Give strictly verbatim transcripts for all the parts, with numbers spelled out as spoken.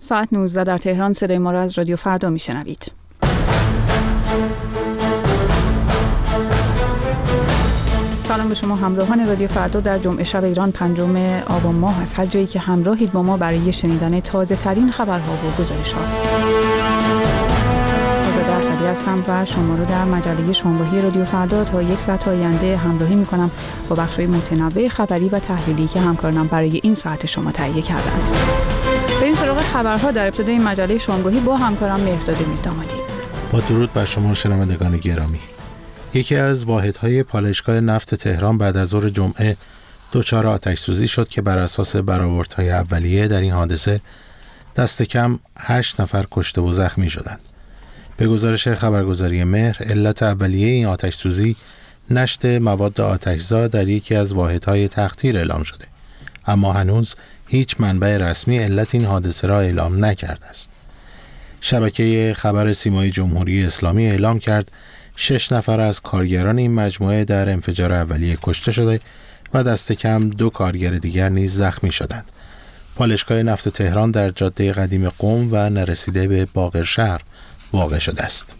ساعت نوزده در تهران. صدای ما را از رادیو فردا میشنوید. سلام به شما همراهان رادیو فردا در جمعه شب ایران پنجم آبان ماه از هر جایی که همراهید با ما برای شنیدن تازه ترین خبرها و گزارش‌ها. آزاده اسدی هستم و شما رو در مجله شامگاهی رادیو فردا تا یک ساعت آینده همراهی می‌کنم با بخش‌های متنوع خبری و تحلیلی که همکارانم برای این ساعت شما تهیه کردند. بریم سراغ خبرها در ابتدای مجله شامگاهی با همکارم مهرداد میردامادی. با درود بر شما شنوندگان گرامی. یکی از واحدهای پالایشگاه نفت تهران بعد از ظهر جمعه دچار آتش‌سوزی شد که بر اساس برآوردهای اولیه در این حادثه دست کم هشت نفر کشته و زخمی شدند. به گزارش خبرگزاری مهر، علت اولیه این آتش‌سوزی نشت مواد آتش‌زا در یکی از واحدهای تقطیر اعلام شده، اما هنوز هیچ منبع رسمی علت این حادثه را اعلام نکرده است. شبکه خبر سیمای جمهوری اسلامی اعلام کرد شش نفر از کارگران این مجموعه در انفجار اولیه کشته شده و دست کم دو کارگر دیگر نیز زخمی شدند. پالایشگاه نفت تهران در جاده قدیم قم و نرسیده به باقرشهر واقع شده است.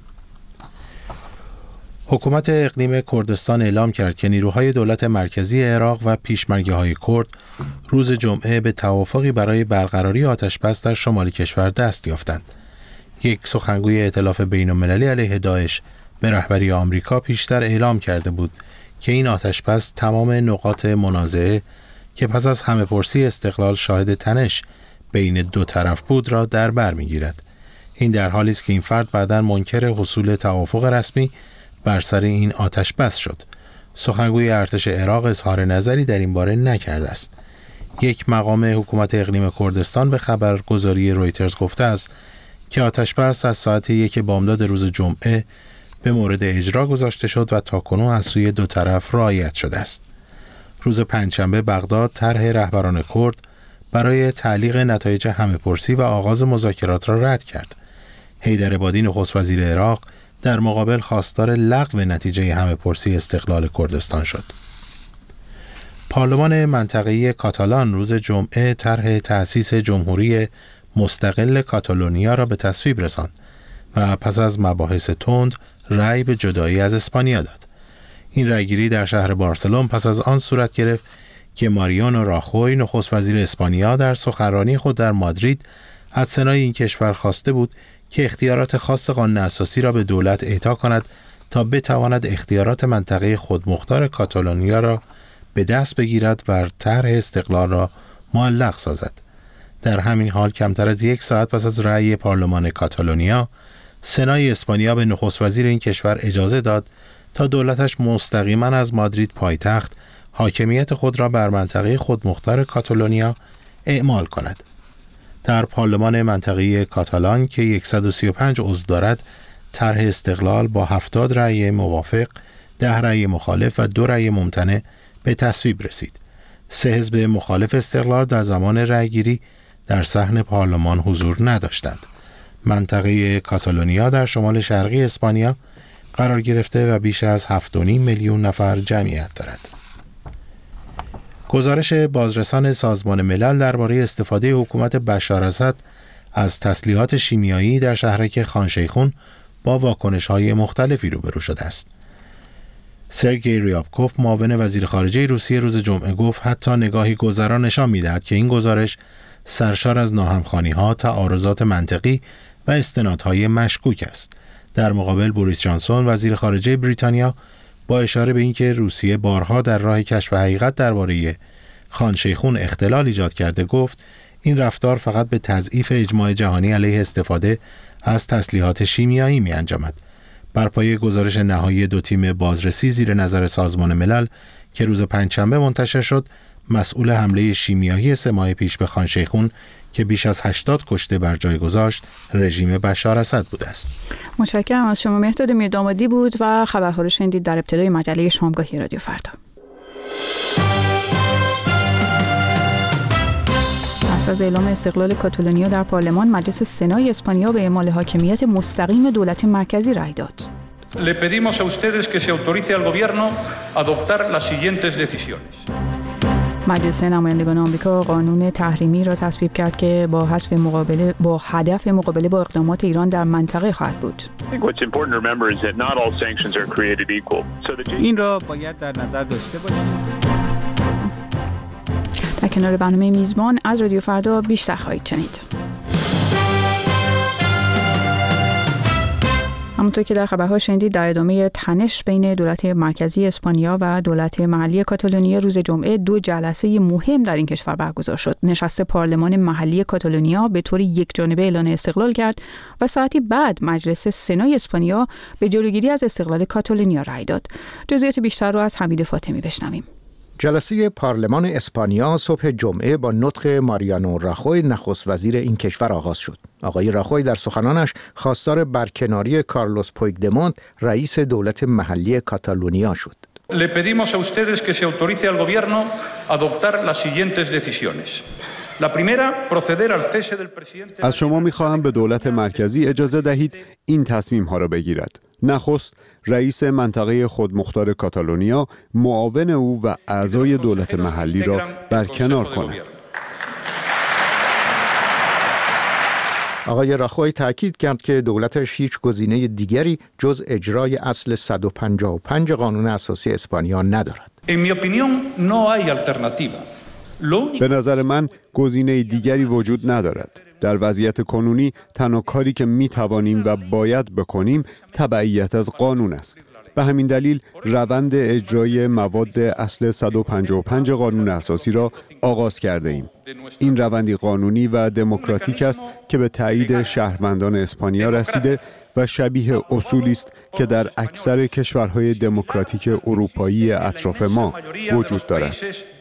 حکومت اقلیم کردستان اعلام کرد که نیروهای دولت مرکزی عراق و پیشمرگه‌های کرد روز جمعه به توافقی برای برقراری آتش‌بس در شمال کشور دست یافتند. یک سخنگوی ائتلاف بین‌المللی علیه داعش به رهبری آمریکا پیشتر اعلام کرده بود که این آتش‌بس تمام نقاط منازعه که پس از همه‌پرسی استقلال شاهد تنش بین دو طرف بود را در بر می‌گیرد. این در حالی است که این فرد بعداً منکر حصول توافق رسمی بر سر این آتش‌بس شد. سخنگوی ارتش عراق اظهار نظری در این باره نکرده است. یک مقام حکومت اقلیم کردستان به خبرگزاری رویترز گفته است که آتش‌بس از ساعت یک بامداد روز جمعه به مورد اجرا گذاشته شد و تاکنون از سوی دو طرف رعایت شده است. روز پنجشنبه بغداد طرح رهبران کرد برای تعلیق نتایج همه‌پرسی و آغاز مذاکرات را رد کرد. حیدر عبادی نخست وزیر عراق در مقابل خواستار لغو نتیجه همه‌پرسی استقلال کردستان شد. پارلمان منطقه‌ای کاتالان روز جمعه طرح تأسیس جمهوری مستقل کاتالونیا را به تصویب رساند و پس از مباحث تند رأی به جدایی از اسپانیا داد. این رأیگیری در شهر بارسلون پس از آن صورت گرفت که ماریانو راخوی نخست وزیر اسپانیا در سخنرانی خود در مادرید از سنای این کشور خواسته بود که اختیارات خاص قانون اساسی را به دولت اعطا کند تا بتواند اختیارات منطقه خودمختار کاتالونیا را به دست بگیرد و طرح استقلال را معلق سازد. در همین حال کمتر از یک ساعت پس از رأی پارلمان کاتالونیا، سنای اسپانیا به نخست وزیر این کشور اجازه داد تا دولتش مستقیما از مادرید پایتخت حاکمیت خود را بر منطقه خودمختار کاتالونیا اعمال کند. در پارلمان منطقه‌ای کاتالان که صد و سی و پنج عضو دارد، طرح استقلال با هفتاد رأی موافق، ده رأی مخالف و دو رأی ممتنع به تصویب رسید. سه حزب مخالف استقلال در زمان رأیگیری در صحن پارلمان حضور نداشتند. منطقه کاتالونیا در شمال شرقی اسپانیا قرار گرفته و بیش از هفت و نیم میلیون نفر جمعیت دارد. گزارش بازرسان سازمان ملل درباره استفاده حکومت بشار اسد از تسلیحات شیمیایی در شهرک خان شیخون با واکنش‌های مختلفی روبرو شده است. سرگئی ریابکوف معاون وزیر خارجه روسیه روز جمعه گفت حتی نگاهی گذرا نشان می‌دهد که این گزارش سرشار از ناهمخوانی‌ها، تعارضات منطقی و استنادهای مشکوک است. در مقابل بوریس جانسون وزیر خارجه بریتانیا با اشاره به اینکه روسیه بارها در راه کشف حقیقت درباره خان شیخون اختلال ایجاد کرده گفت این رفتار فقط به تضعیف اجماع جهانی علیه استفاده از تسلیحات شیمیایی می انجامد. بر پایه گزارش نهایی دو تیم بازرسی زیر نظر سازمان ملل که روز پنجشنبه منتشر شد، مسئول حمله شیمیایی سه ماه پیش به خان شیخون که بیش از هشتاد کشته بر جای گذاشت رژیم بشار اسد بوده است. متشکرم از شما مهرداد میردامادی بود و خبرها رو شنیدید در ابتدای مجله شامگاهی رادیو فردا. پس از اعلام استقلال کاتالونیا در پارلمان، مجلس سنای اسپانیا به اعمال حاکمیت مستقیم دولت مرکزی رأی داد. Le pedimos a ustedes que se autorice al gobierno a adoptar las siguientes decisiones. مجلس نمایندگان آمریکا قانون تحریمی را تصویب کرد که با حذف مقابله با هدف مقابله با اقدامات ایران در منطقه خواهد بود. این را باید در نظر داشته باشیم. در کنار برنامه میزبان از رادیو فردا بیشتر خواهید شنید. همونطور که در خبرها شنیدید، در ادامه تنش بین دولت مرکزی اسپانیا و دولت محلی کاتالونیا روز جمعه دو جلسه مهم در این کشور برگزار شد. نشست پارلمان محلی کاتالونیا به طور یکجانبه اعلان استقلال کرد و ساعتی بعد مجلس سنای اسپانیا به جلوگیری از استقلال کاتالونیا رأی داد. جزئیات بیشتر رو از حمید فاطمی بشنویم. جلسه پارلمان اسپانیا صبح جمعه با نطق ماریانو راخوی نخست وزیر این کشور آغاز شد. آقای راخوی در سخنانش خواستار برکناری کارلوس پویگدمونت رئیس دولت محلی کاتالونیا شد. Le pedimos a ustedes que se autorice al gobierno a adoptar las siguientes decisiones. La primera, proceder al cese del presidente. از شما می‌خواهم به دولت مرکزی اجازه دهید این تصمیم ها را بگیرد. نخست، رئیس منطقه خودمختار کاتالونیا معاون او و اعضای دولت محلی را برکنار کند. آقای راخوی تأکید کرد که دولتش هیچ گزینه دیگری جز اجرای اصل صد و پنجاه و پنج قانون اساسی اسپانیا ندارد. به نظر من گزینه دیگری وجود ندارد. در وضعیت کنونی تنها کاری که می توانیم و باید بکنیم تبعیت از قانون است. به همین دلیل روند اجرای مواد اصل صد و پنجاه و پنج قانون اساسی را آغاز کرده ایم. این روندی قانونی و دموکراتیک است که به تایید شهروندان اسپانیا رسیده و شبیه اصولی است که در اکثر کشورهای دموکراتیک اروپایی اطراف ما وجود دارد.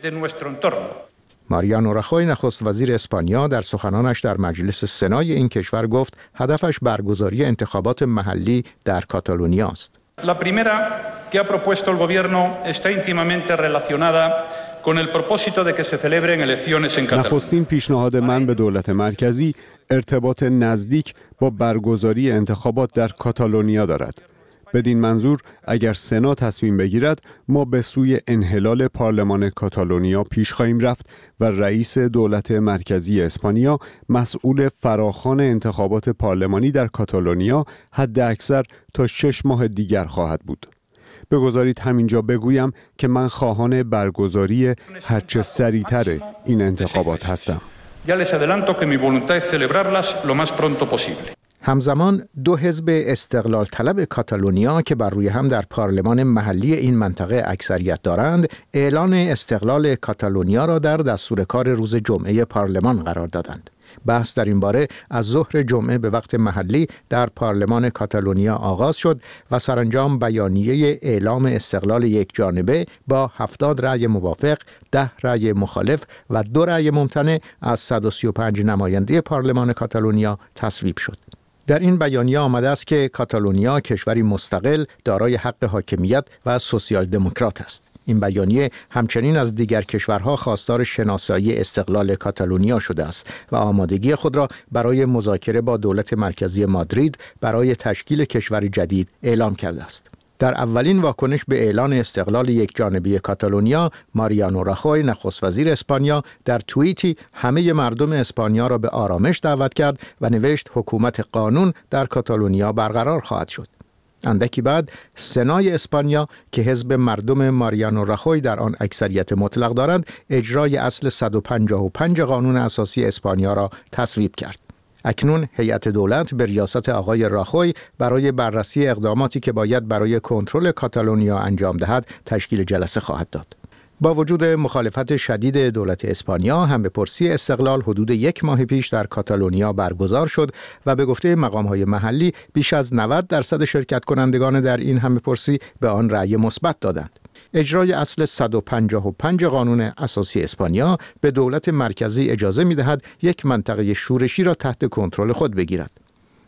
ماریانو راخوی نخست وزیر اسپانیا در سخنانش در مجلس سنای این کشور گفت هدفش برگزاری انتخابات محلی در کاتالونیا است. La primera que ha propuesto el gobierno está íntimamente relacionada con el propósito de que se celebren elecciones en Cataluña. نخستین پیشنهاد من به دولت مرکزی ارتباط نزدیک با برگزاری انتخابات در کاتالونیا دارد. بدین منظور اگر سنا تصمیم بگیرد ما به سوی انحلال پارلمان کاتالونیا پیش خواهیم رفت و رئیس دولت مرکزی اسپانیا مسئول فراخوان انتخابات پارلمانی در کاتالونیا حد اکثر تا شش ماه دیگر خواهد بود. بگذارید همینجا بگویم که من خواهان برگزاری هرچه سریعتر این انتخابات هستم. Ya les adelanto que mi voluntad es celebrarlas lo más pronto posible. همزمان دو حزب استقلال طلب کاتالونیا که بر روی هم در پارلمان محلی این منطقه اکثریت دارند، اعلان استقلال کاتالونیا را در دستور کار روز جمعه پارلمان قرار دادند. بحث در این باره از ظهر جمعه به وقت محلی در پارلمان کاتالونیا آغاز شد و سرانجام بیانیه اعلام استقلال یک جانبه با هفتاد رأی موافق، ده رأی مخالف و دو رأی ممتنع از صد و سی و پنج نماینده پارلمان کاتالونیا تصویب شد. در این بیانیه آمده است که کاتالونیا کشوری مستقل دارای حق حاکمیت و سوسیال دموکرات است. این بیانیه همچنین از دیگر کشورها خواستار شناسایی استقلال کاتالونیا شده است و آمادگی خود را برای مذاکره با دولت مرکزی مادرید برای تشکیل کشور جدید اعلام کرده است. در اولین واکنش به اعلان استقلال یک جانبه کاتالونیا، ماریانو راخوی نخست وزیر اسپانیا در توییتی همه مردم اسپانیا را به آرامش دعوت کرد و نوشت حکومت قانون در کاتالونیا برقرار خواهد شد. اندکی بعد سنای اسپانیا که حزب مردم ماریانو راخوی در آن اکثریت مطلق دارند، اجرای اصل صد و پنجاه و پنج قانون اساسی اسپانیا را تصویب کرد. اکنون هیئت دولت به ریاست آقای راخوی برای بررسی اقداماتی که باید برای کنترل کاتالونیا انجام دهد تشکیل جلسه خواهد داد. با وجود مخالفت شدید دولت اسپانیا، هم به پرسی استقلال حدود یک ماه پیش در کاتالونیا برگزار شد و به گفته مقام‌های محلی بیش از نود درصد شرکت کنندگان در این هم به پرسی به آن رأی مثبت دادند. اجرای اصل صد و پنجاه و پنج قانون اساسی اسپانیا به دولت مرکزی اجازه می‌دهد یک منطقه شورشی را تحت کنترل خود بگیرد.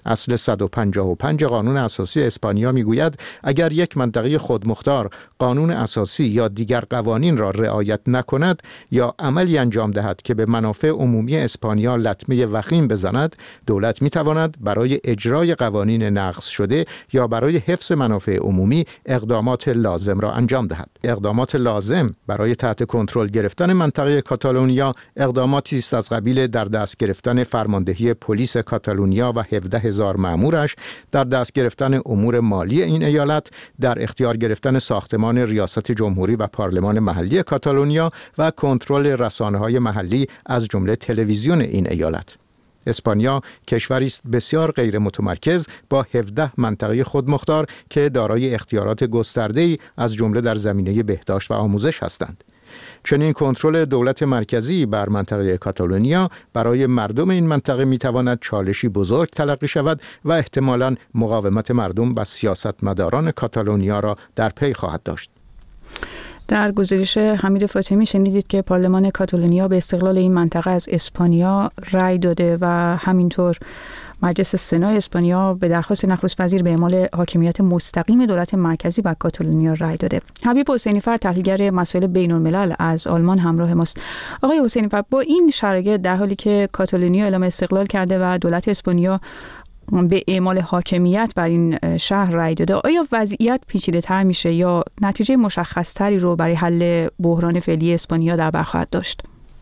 اصل صد و پنجاه و پنج قانون اساسی اسپانیا میگوید اگر یک منطقه خودمختار قانون اساسی یا دیگر قوانین را رعایت نکند یا عملی انجام دهد که به منافع عمومی اسپانیا لطمه وخیم بزند، دولت میتواند برای اجرای قوانین نقض شده یا برای حفظ منافع عمومی اقدامات لازم را انجام دهد. اقدامات لازم برای تحت کنترل گرفتن منطقه کاتالونیا اقداماتی است از قبیل در دست گرفتن فرماندهی پلیس کاتالونیا و هفده هزار مامورش، در دست گرفتن امور مالی این ایالت، در اختیار گرفتن ساختمان ریاست جمهوری و پارلمان محلی کاتالونیا و کنترل رسانه‌های محلی از جمله تلویزیون این ایالت. اسپانیا کشوری است بسیار غیر متمرکز با هفده منطقه خودمختار که دارای اختیارات گسترده‌ای از جمله در زمینه بهداشت و آموزش هستند. چنین کنترل دولت مرکزی بر منطقه کاتالونیا برای مردم این منطقه میتواند چالشی بزرگ تلقی شود و احتمالاً مقاومت مردم و سیاستمداران کاتالونیا را در پی خواهد داشت. در گزارش حمید فاطمی شنیدید که پارلمان کاتالونیا به استقلال این منطقه از اسپانیا رأی داده و همینطور مجلس سنا اسپانیا به درخواست نخست وزیر به اعمال حاکمیت مستقیم دولت مرکزی بر کاتالونیا رأی داده. حبیب حسینی فر، تحلیلگر مسائل بین الملل از آلمان همراه ماست. آقای حسینی فر، با این شرایط در حالی که کاتالونیا اعلام استقلال کرده و دولت اسپانیا به اعمال حاکمیت بر این شهر رأی داده، آیا وضعیت پیچیده‌تر میشه یا نتیجه مشخص‌تری رو برای حل بحران فعلی اسپانیا در بر خواهد داشت؟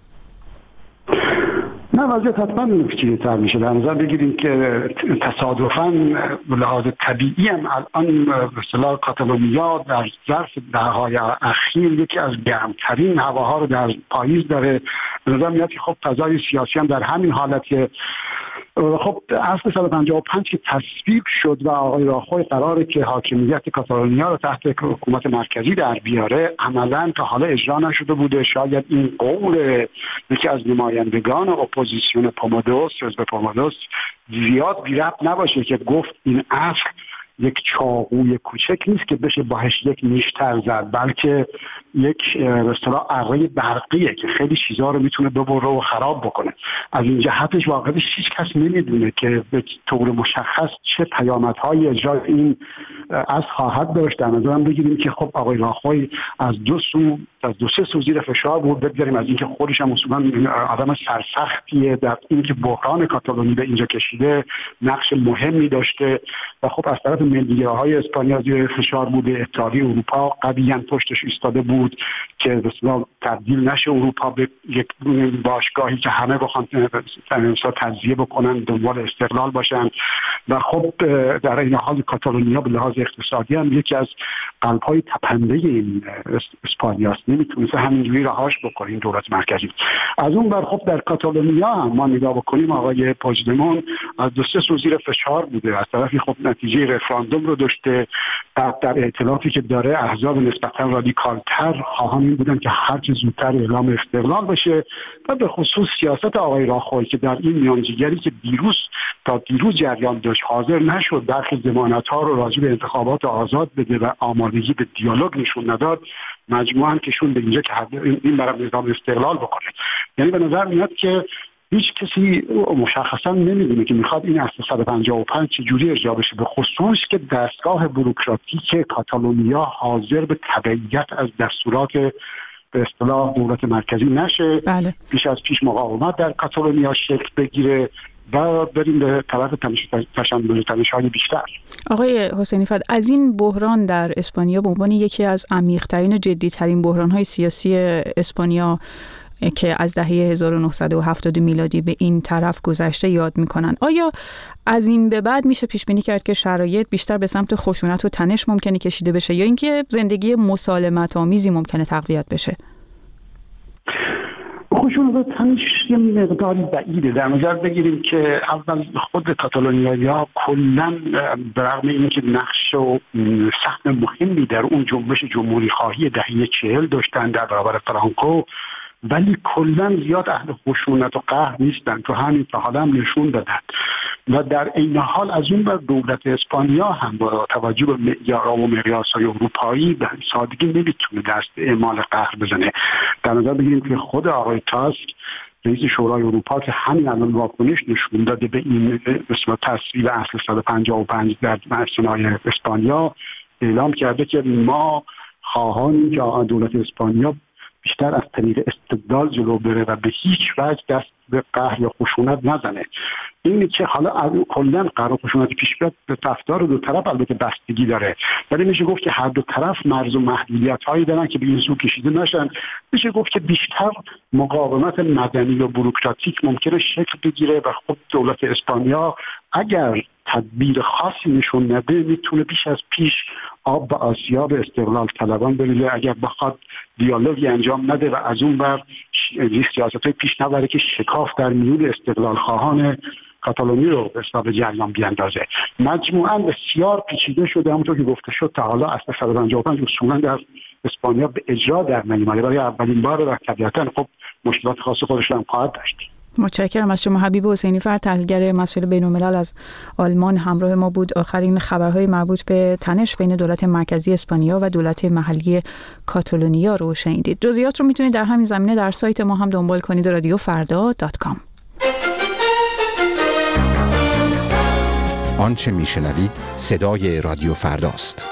نه، وضعیت حتما پیچیده‌تر میشه. در نظر بگیریم که تصادفاً به لحاظ طبیعی هم الان به اصطلاح کاتالونیا در ظرف دهه‌های اخیر یکی از گرمترین هواها رو در پاییز داره. به نظر میاد که خب فضای سیاسی هم در همین حالت خب اصل صد و پنجاه و پنج که تصویب شد و آقای راخوی قراره که حاکمیت کاتالونیا رو تحت حکومت مرکزی در بیاره، عملاً تا حالا اجرا نشده بوده. شاید این قول یکی از نمایندگان اپوزیسیون پومادوس، جوزف پومادوس، زیاد بی ربط نباشه که گفت این اصل یک چاقوی کوچک نیست که بشه باهاش یک نیشتر زد، بلکه یک به اصطلاح اره برقیه که خیلی چیزا رو میتونه ببره و خراب بکنه. از این جهتش واقعا هیچ کس نمیدونه که به طور مشخص چه پیامدهای اجرای این از خواهد داشت. در نظرم بگیریم که خب آقای راخوی از دو سو از دو سه سو زیر فشار بود. بگذاریم از اینکه خودش هم اصولا آدم سرسختیه، در اینکه بحران کاتالونی به اینجا کشیده نقش مهمی داشته و خب از طرف ملی‌گراهای اسپانیا زیر فشار بوده. اتحادیه اروپا قویاً پشتش ایستاده بود که مثلا تبدیل نشه اروپا به یک باشگاهی که همه بخوان تجزیه بکنن، دنبال استقلال باشن. و خب در این حال کاتالونیا به لحاظ اقتصادی هم یکی از قلب‌های تپنده این اسپانیاست، نمیتونه همینجوری رهاش بکنه این دولت مرکزی. از اون بر خب در کاتالونیا هم ما نگاه بکنیم، آقای پوژدمون از دو سه سو زیر فشار بوده. از طرفی خب نتیجه رفراندوم رو داشته، بعد در ائتلافی که داره احزاب نسبتا رادیکالتر خواهان این بودن که هر چه زودتر اعلام استقلال بشه. و به خصوص سیاست آقای راخوی که در این میانجیگری که دیروز تا دیروز جریان داشت حاضر نشد برخی ضمانت‌ها رو راجع به انتخابات آزاد بده و آمادگی به دیالوگ نشون نداد، مجموعاً کشون به اینجا که این برای نظام استقلال بکنه. یعنی به نظر میاد که هیچ کسی مشخصا نمیدونه که میخواد این اصل صد و پنجاه و پنج چجوری اجرا بشه، به خصوص که دستگاه بوروکراتیک کاتالونیا حاضر به تبعیت از دستورات به اصطلاح دولت مرکزی نشه. بله. پیش از پیش مقاومت در کاتالونیا شکل بگیره و بریم به طرف تنش‌های بیشتر. آقای حسینی فر، از این بحران در اسپانیا به عنوان یکی از عمیق‌ترین و جدی‌ترین بحران‌های سیاسی اسپانیا که از دهه هزار و نهصد و هفتاد میلادی به این طرف گذشته یاد میکنن، آیا از این به بعد میشه پیش بینی کرد که شرایط بیشتر به سمت خشونت و تنش ممکنه کشیده بشه یا اینکه زندگی مسالمت آمیزی ممکنه تقویت بشه؟ خشونت و تنش یه مقداری بعیده. در نظر بگیریم که اول خود کاتالونیایی‌ها کلاً برغم اینکه نقش و سهم مهمی در اون جنبش جمهوری خواهی دهه چهل داشتن در برابر فرانکو، ولی کلا زیاد اهل خشونت و قهر نیستن، تو همین تا حالا هم نشون دادن. و در این حال از اون بر دولت اسپانیا هم با توجه به معیارها و مقیاس‌های اروپایی به سادگی نمیتونه دست اعمال قهر بزنه. در نظر بگیریم که خود آقای تاسک رئیس شورای اروپا که همین الان واکنش نشون داده به این اصلا تصویب اصل صد و پنجاه و پنج در سنای اسپانیا، اعلام کرده که ما خواهان که دولت اسپانیا بیشتر از طریق استدلال جلو بره و به هیچ وجه دست به قهر یا خشونت نزنه. اینی که حالا کلا قهر و خشونت پیش بیاد به رفتار دو طرف البته بستگی داره، ولی میشه گفت که هر دو طرف مرز و محدودیت هایی دارن که به این سو کشیده نشن. میشه گفت که بیشتر مقاومت مدنی و بوروکراتیک ممکنه شکل بگیره و خود دولت اسپانیا اگر تدبیر خاصی نشون نده میتونه بیش از پیش آب به آسیاب استقلال طلبان بریزه، اگر بخواد دیالوگی انجام نده و از اون بر سیاست‌های پیش نبره که شکاف در میون استقلال خواهان کاتالونی رو به حساب جریان بیاندازه. مجموعاً بسیار پیچیده شده، همونطور که گفته شد تا حالا اصل صد و پنجاه و پنج اصولاً در اسپانیا به اجرا در نمی‌آمده، برای اولین بار و طبیعتاً خب مشکلات خاص خودش هم خواهد داشت. متشکرم از شما. حبیب حسینی فر، تحلیلگر مسائل بین‌الملل از آلمان همراه ما بود. آخرین خبرهای مربوط به تنش بین دولت مرکزی اسپانیا و دولت محلی کاتالونیا رو شنیدید. جزئیات رو میتونید در همین زمینه در سایت ما هم دنبال کنید، رادیو فردا دات کام. آنچه میشنوید صدای رادیو فرداست.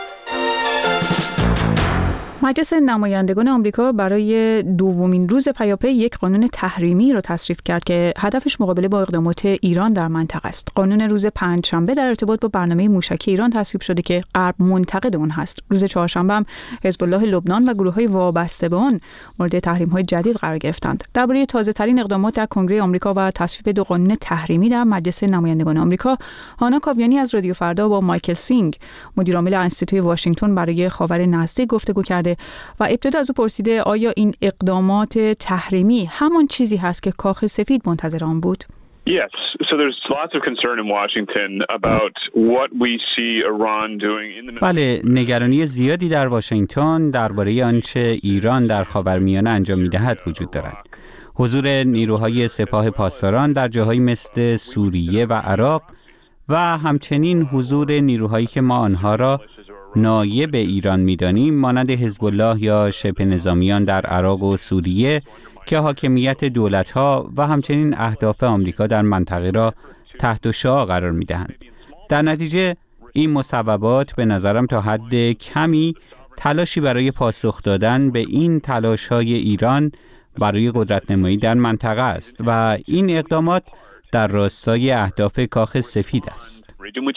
مجلس نمایندگان آمریکا برای دومین روز پیاپی یک قانون تحریمی را تصویب کرد که هدفش مقابله با اقدامات ایران در منطقه است. قانون روز پنجشنبه در ارتباط با برنامه موشکی ایران تصویب شده که غرب منتقد اون هست. روز چهارشنبه هم حزب الله لبنان و گروه‌های وابسته به آن مورد تحریم‌های جدید قرار گرفتند. درباره تازه‌ترین اقدامات در کنگره آمریکا و تصویب دو قانون تحریمی در مجلس نمایندگان آمریکا، هانا کاویانی از رادیو فردا با مایکل سینگ، مدیر عامل انستیتوی واشنگتن برای خاور نزدیک گفتگو کرده و ابتدا از او پرسیده آیا این اقدامات تحریمی همان چیزی هست که کاخ سفید منتظر آن بود؟ Yes, so there's lots of concern in Washington about what we see Iran doing in the بله، نگرانی زیادی در واشنگتن درباره آنچه ایران در خاورمیانه انجام می‌دهد وجود دارد. حضور نیروهای سپاه پاسداران در جاهایی مثل سوریه و عراق و همچنین حضور نیروهایی که ما آنها را نایب ایران می‌دانیم مانند حزب الله یا شبه نظامیان در عراق و سوریه که حاکمیت دولت‌ها و همچنین اهداف آمریکا در منطقه را تحت شعاع قرار می‌دهند. در نتیجه این مصوبات به نظرم تا حد کمی تلاشی برای پاسخ دادن به این تلاش‌های ایران برای قدرت‌نمایی در منطقه است و این اقدامات در راستای اهداف کاخ سفید است.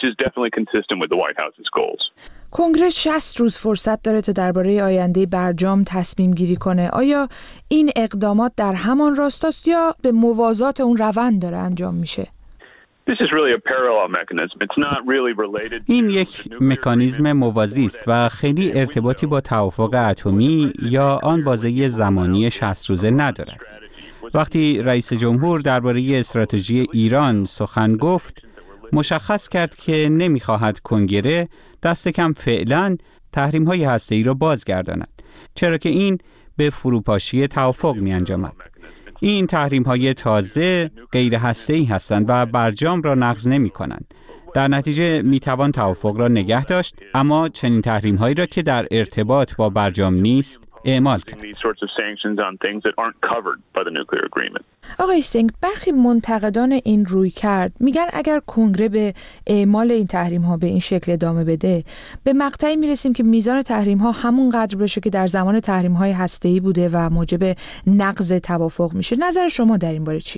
کنگره شصت روز فرصت داره تا درباره آینده برجام تصمیم گیری کنه. آیا این اقدامات در همان راستاست یا به موازات اون روند داره انجام میشه؟ این یک مکانیزم موازی است و خیلی ارتباطی با توافق اتمی یا آن بازه زمانی شصت روزه ندارد. وقتی رئیس جمهور درباره استراتژی ایران سخن گفت، مشخص کرد که نمی‌خواهد کنگره دست کم فعلاً تحریم‌های هسته‌ای را بازگرداند، چرا که این به فروپاشی توافق می‌انجامد. این تحریم‌های تازه غیر هسته‌ای هستند و برجام را نقض نمی‌کنند. در نتیجه می‌توان توافق را نگه داشت، اما چنین تحریم‌هایی را که در ارتباط با برجام نیست اعمال کرد. آقای سینگ، برخی منتقدان این روی کرد میگن اگر کنگره به اعمال این تحریم ها به این شکل ادامه بده، به مقطعی میرسیم که میزان تحریم ها همون قدر بشه که در زمان تحریم های هسته‌ای بوده و موجب نقض توافق میشه. نظر شما در این باره چیه؟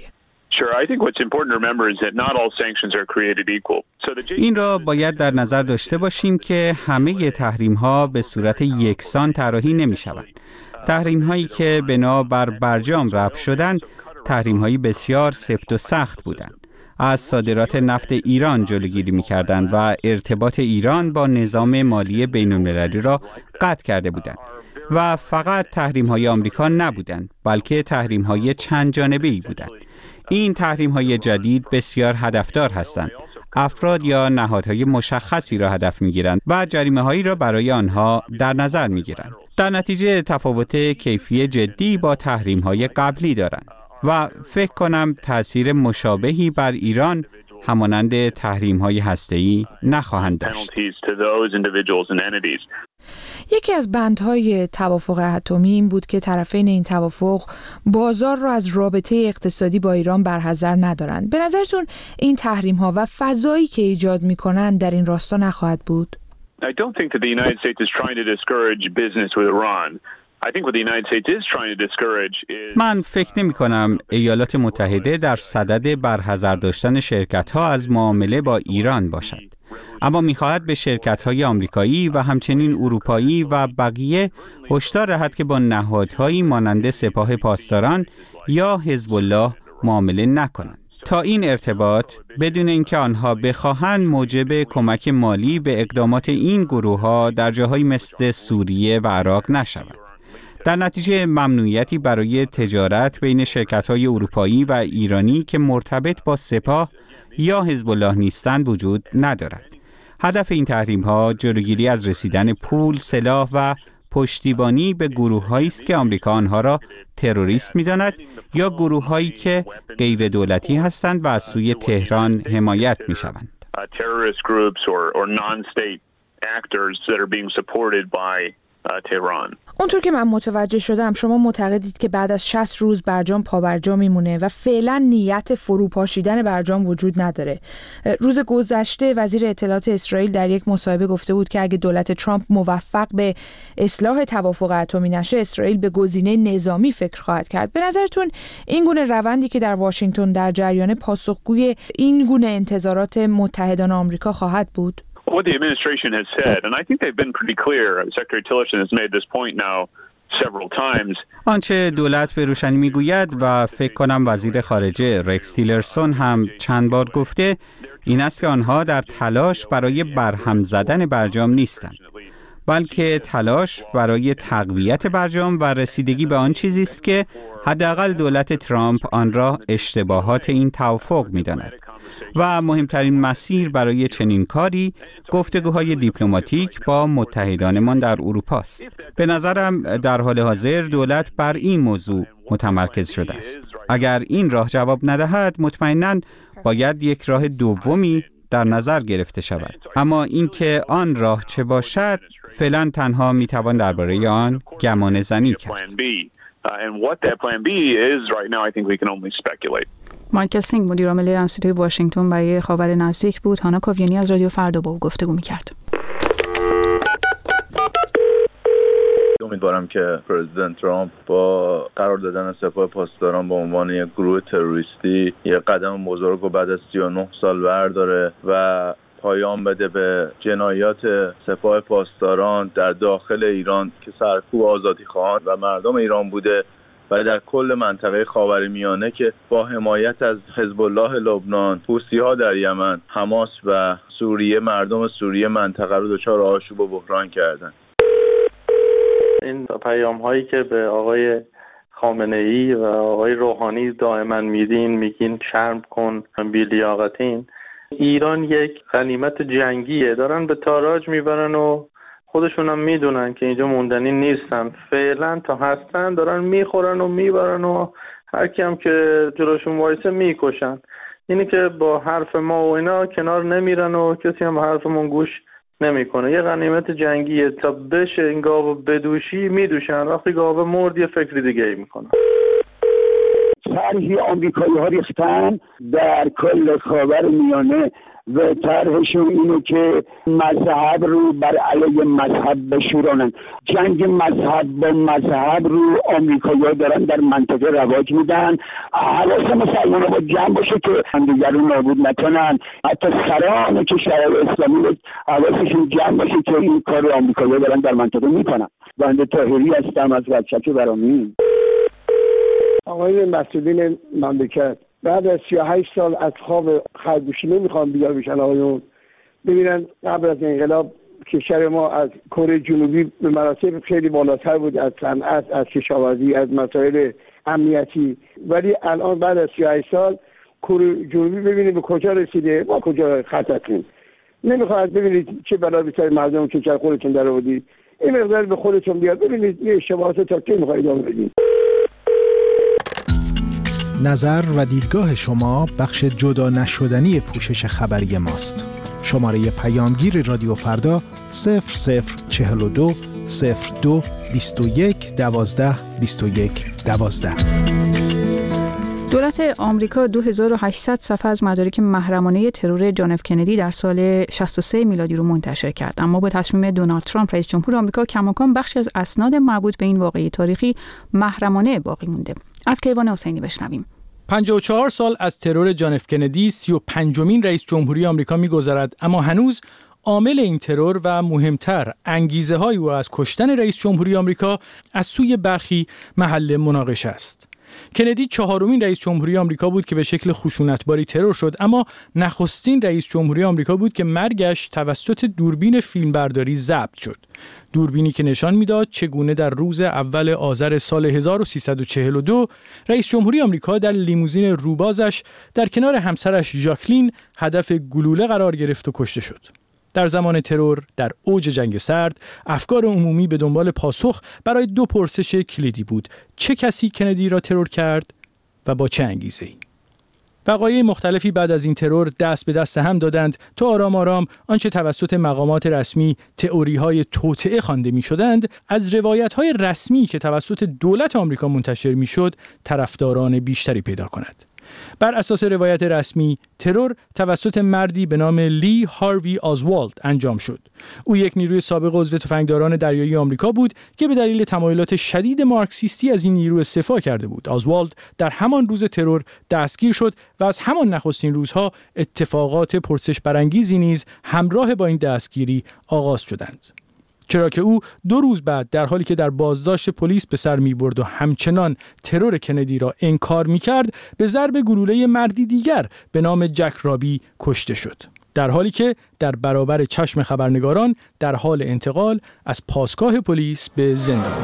این را باید در نظر داشته باشیم که همه تحریم ها به صورت یکسان طراحی نمی شوند. تحریم هایی که بنا بر برجام رفع شدند، تحریم هایی بسیار سفت و سخت بودند. از صادرات نفت ایران جلوگیری می کردند و ارتباط ایران با نظام مالی بین المللی را قطع کرده بودند. و فقط تحریم های آمریکا نبودند، بلکه تحریم های چند جانبه‌ای بودند. این تحریم‌های جدید بسیار هدفدار هستند. افراد یا نهادهای مشخصی را هدف می‌گیرند و جریمه‌هایی را برای آنها در نظر می‌گیرند. در نتیجه تفاوت کیفی جدی با تحریم‌های قبلی دارند و فکر کنم تأثیر مشابهی بر ایران همانند تحریم‌های هسته‌ای نخواهند داشت. یکی از بندهای توافق اتمی این بود که طرفین این توافق بازار را از رابطه اقتصادی با ایران برحذر ندارند. به نظرتون این تحریم‌ها و فضایی که ایجاد می‌کنند در این راستا نخواهد بود؟ I don't think that the United States is trying to discourage business with Iran. I think what the United States is trying to discourage is من فکر نمی کنم ایالات متحده در صدد برحذر داشتن شرکت‌ها از معامله با ایران باشد. اما می‌خواهد به شرکت‌های آمریکایی و همچنین اروپایی و بقیه هشدار دهد که با نهادهایی مانند سپاه پاسداران یا حزب الله معامله نکنند. تا این ارتباط بدون اینکه آنها بخواهند موجب کمک مالی به اقدامات این گروه‌ها در جاهایی مثل سوریه و عراق نشود. در نتیجه ممنوعیتی برای تجارت بین شرکت‌های اروپایی و ایرانی که مرتبط با سپاه یا حزب الله نیستند وجود ندارد. هدف این تحریم‌ها جلوگیری از رسیدن پول، سلاح و پشتیبانی به گروه‌هایی است که آمریکا آنها را تروریست می‌داند یا گروه‌هایی که غیر دولتی هستند و از سوی تهران حمایت می‌شوند. اونطور که من متوجه شدم شما معتقدید که بعد از شصت روز برجام پابرجا میمونه و فعلا نیت فروپاشیدن برجام وجود نداره. روز گذشته وزیر اطلاعات اسرائیل در یک مصاحبه گفته بود که اگه دولت ترامپ موفق به اصلاح توافق اتمی نشه اسرائیل به گزینه نظامی فکر خواهد کرد. به نظرتون این گونه روندی که در واشنگتن در جریان پاسخگوی این گونه انتظارات متحدان آمریکا خواهد بود؟ What the administration has said, and I think they've been pretty clear, Secretary Tillerson has made this point now several times. آنچه دولت به روشنی میگوید و فکر کنم وزیر خارجه رکس تیلرسون هم چند بار گفته این است که آنها در تلاش برای برهم زدن برجام نیستند، بلکه تلاش برای تقویت برجام و رسیدگی به آن چیزی است که حداقل دولت ترامپ آن را اشتباهات این توافق می‌داند. و مهمترین مسیر برای چنین کاری گفتگوهای دیپلماتیک با متحدانمان در اروپا است. به نظرم در حال حاضر دولت بر این موضوع متمرکز شده است. اگر این راه جواب ندهد مطمئناً باید یک راه دومی در نظر گرفته شود. اما اینکه آن راه چه باشد فعلا تنها میتوان درباره آن گمان زنی کرد. مایکل سینگ مدیر عامل انستیتوی واشنگتن برای خاور نزدیک بود. هانا کاویانی از رادیو فردا با او گفتگو می‌کرد. امیدوارم که پرزیدنت ترامپ با قرار دادن سپاه پاسداران به عنوان یک گروه تروریستی یک قدم بزرگ و بعد از سی و نه سال برداره و پایان بده به جنایات سپاه پاسداران در داخل ایران که سرکوب آزادیخواهان و مردم ایران بوده و در کل منطقه خاورمیانه که با حمایت از حزب الله لبنان، حوثی‌ها در یمن، حماس و سوریه مردم سوریه منطقه رو دچار آشوب و بحران کردن. این پیام هایی که به آقای خامنه‌ای و آقای روحانی دائما میدین، میگین شرم کن، بی‌لیاقتین، ایران یک غنیمت جنگیه، دارن به تاراج میبرن و خودشون هم میدونن که اینجا موندنی نیستن. فعلا تا هستن دارن میخورن و میبرن و هر کی هم که جلوشون وایسه میکشن. اینی که با حرف ما و اینا کنار نمیرن و کسی هم حرفمون گوش نمیکنه. یه غنیمت جنگیه، تا بشه این گاو بدوشی میدوشن، وقتی گاو مرد یه فکری دیگه ای میکنن. طرحی آمریکایی ها ریختن در کل خاورمیانه و طرحشون اینه که مذهب رو بر علیه مذهب بشورانن. جنگ مذهب با مذهب رو آمریکایی ها دارن در منطقه رواج میدن. حواس مسلمان ها با جمع باشه که همدیگر رو نابود نکنن. حتی سران کشورهای اسلامی حواسشون جمع باشه که این کار رو آمریکایی ها دارن در منطقه میکنن. بنده طاهری هستم از وحشت برامی. آقای مسئولین مملکت بعد از سی و هشت سال از خواب خرگوشی نمیخوام بیدار بشن آقایون. ببینن قبل از انقلاب کشور ما از کره جنوبی به مراتب خیلی بالاتر بود، از صنعت، از کشاورزی، از مسائل امنیتی، ولی الان بعد از سی و هشت سال کره جنوبی ببینید به کجا رسیده، ما کجا خط هستیم. نمیخواد ببینید چه بلا به سر مردم کشور خودتون در آوردید. این مقدار به خودتون بیاد ببینید یه اشتباهات تا کی میخواید ادامه بدید. نظر و دیدگاه شما بخش جدا نشدنی پوشش خبری ماست. شماره پیامگیر رادیو فردا صفر صفر چهل و دو صفر دو بیست و یک دوازده بیست و یک دوازده. دولت آمریکا دو هزار و هشتصد صفحه از مدارک محرمانه ترور جان اف کندی در سال شصت و سه میلادی رو منتشر کرد، اما با تصمیم دونالد ترامپ رئیس جمهور آمریکا کماکان بخشی از اسناد مربوط به این واقعه تاریخی محرمانه باقی مونده. از کیوان حسینی بشنویم. پنجاه و چهار سال از ترور جان اف کندی، سی و پنجمین رئیس جمهوری آمریکا می‌گذرد، اما هنوز عامل این ترور و مهمتر انگیزه‌های او از کشتن رئیس جمهوری آمریکا از سوی برخی محل مناقشه است. کندی چهارمین رئیس جمهوری آمریکا بود که به شکل خشونتباری ترور شد، اما نخستین رئیس جمهوری آمریکا بود که مرگش توسط دوربین فیلمبرداری ضبط شد. دوربینی که نشان میداد چگونه در روز اول آذر سال هزار و سیصد و چهل و دو رئیس جمهوری آمریکا در لیموزین روبازش در کنار همسرش ژاکلین هدف گلوله قرار گرفت و کشته شد. در زمان ترور در اوج جنگ سرد، افکار عمومی به دنبال پاسخ برای دو پرسش کلیدی بود: چه کسی کندی را ترور کرد و با چه انگیزه‌ای؟ وقایع مختلفی بعد از این ترور دست به دست هم دادند تا آرام آرام آنچه توسط مقامات رسمی تئوری‌های توطئه خوانده می‌شدند، از روایت‌های رسمی که توسط دولت آمریکا منتشر می‌شد، طرفداران بیشتری پیدا کند. بر اساس روایت رسمی، ترور توسط مردی به نام لی هاروی آزوالد انجام شد. او یک نیروی سابق عضو تفنگداران دریایی آمریکا بود که به دلیل تمایلات شدید مارکسیستی از این نیرو استعفا کرده بود. آزوالد در همان روز ترور دستگیر شد و از همان نخستین روزها اتفاقات پرسش برانگیزی نیز همراه با این دستگیری آغاز شدند. چرا که او دو روز بعد در حالی که در بازداشت پلیس به سر می‌برد و همچنان ترور کندی را انکار می‌کرد، به ضرب گلوله مردی دیگر به نام جک رابی کشته شد، در حالی که در برابر چشم خبرنگاران در حال انتقال از پاسگاه پلیس به زندان.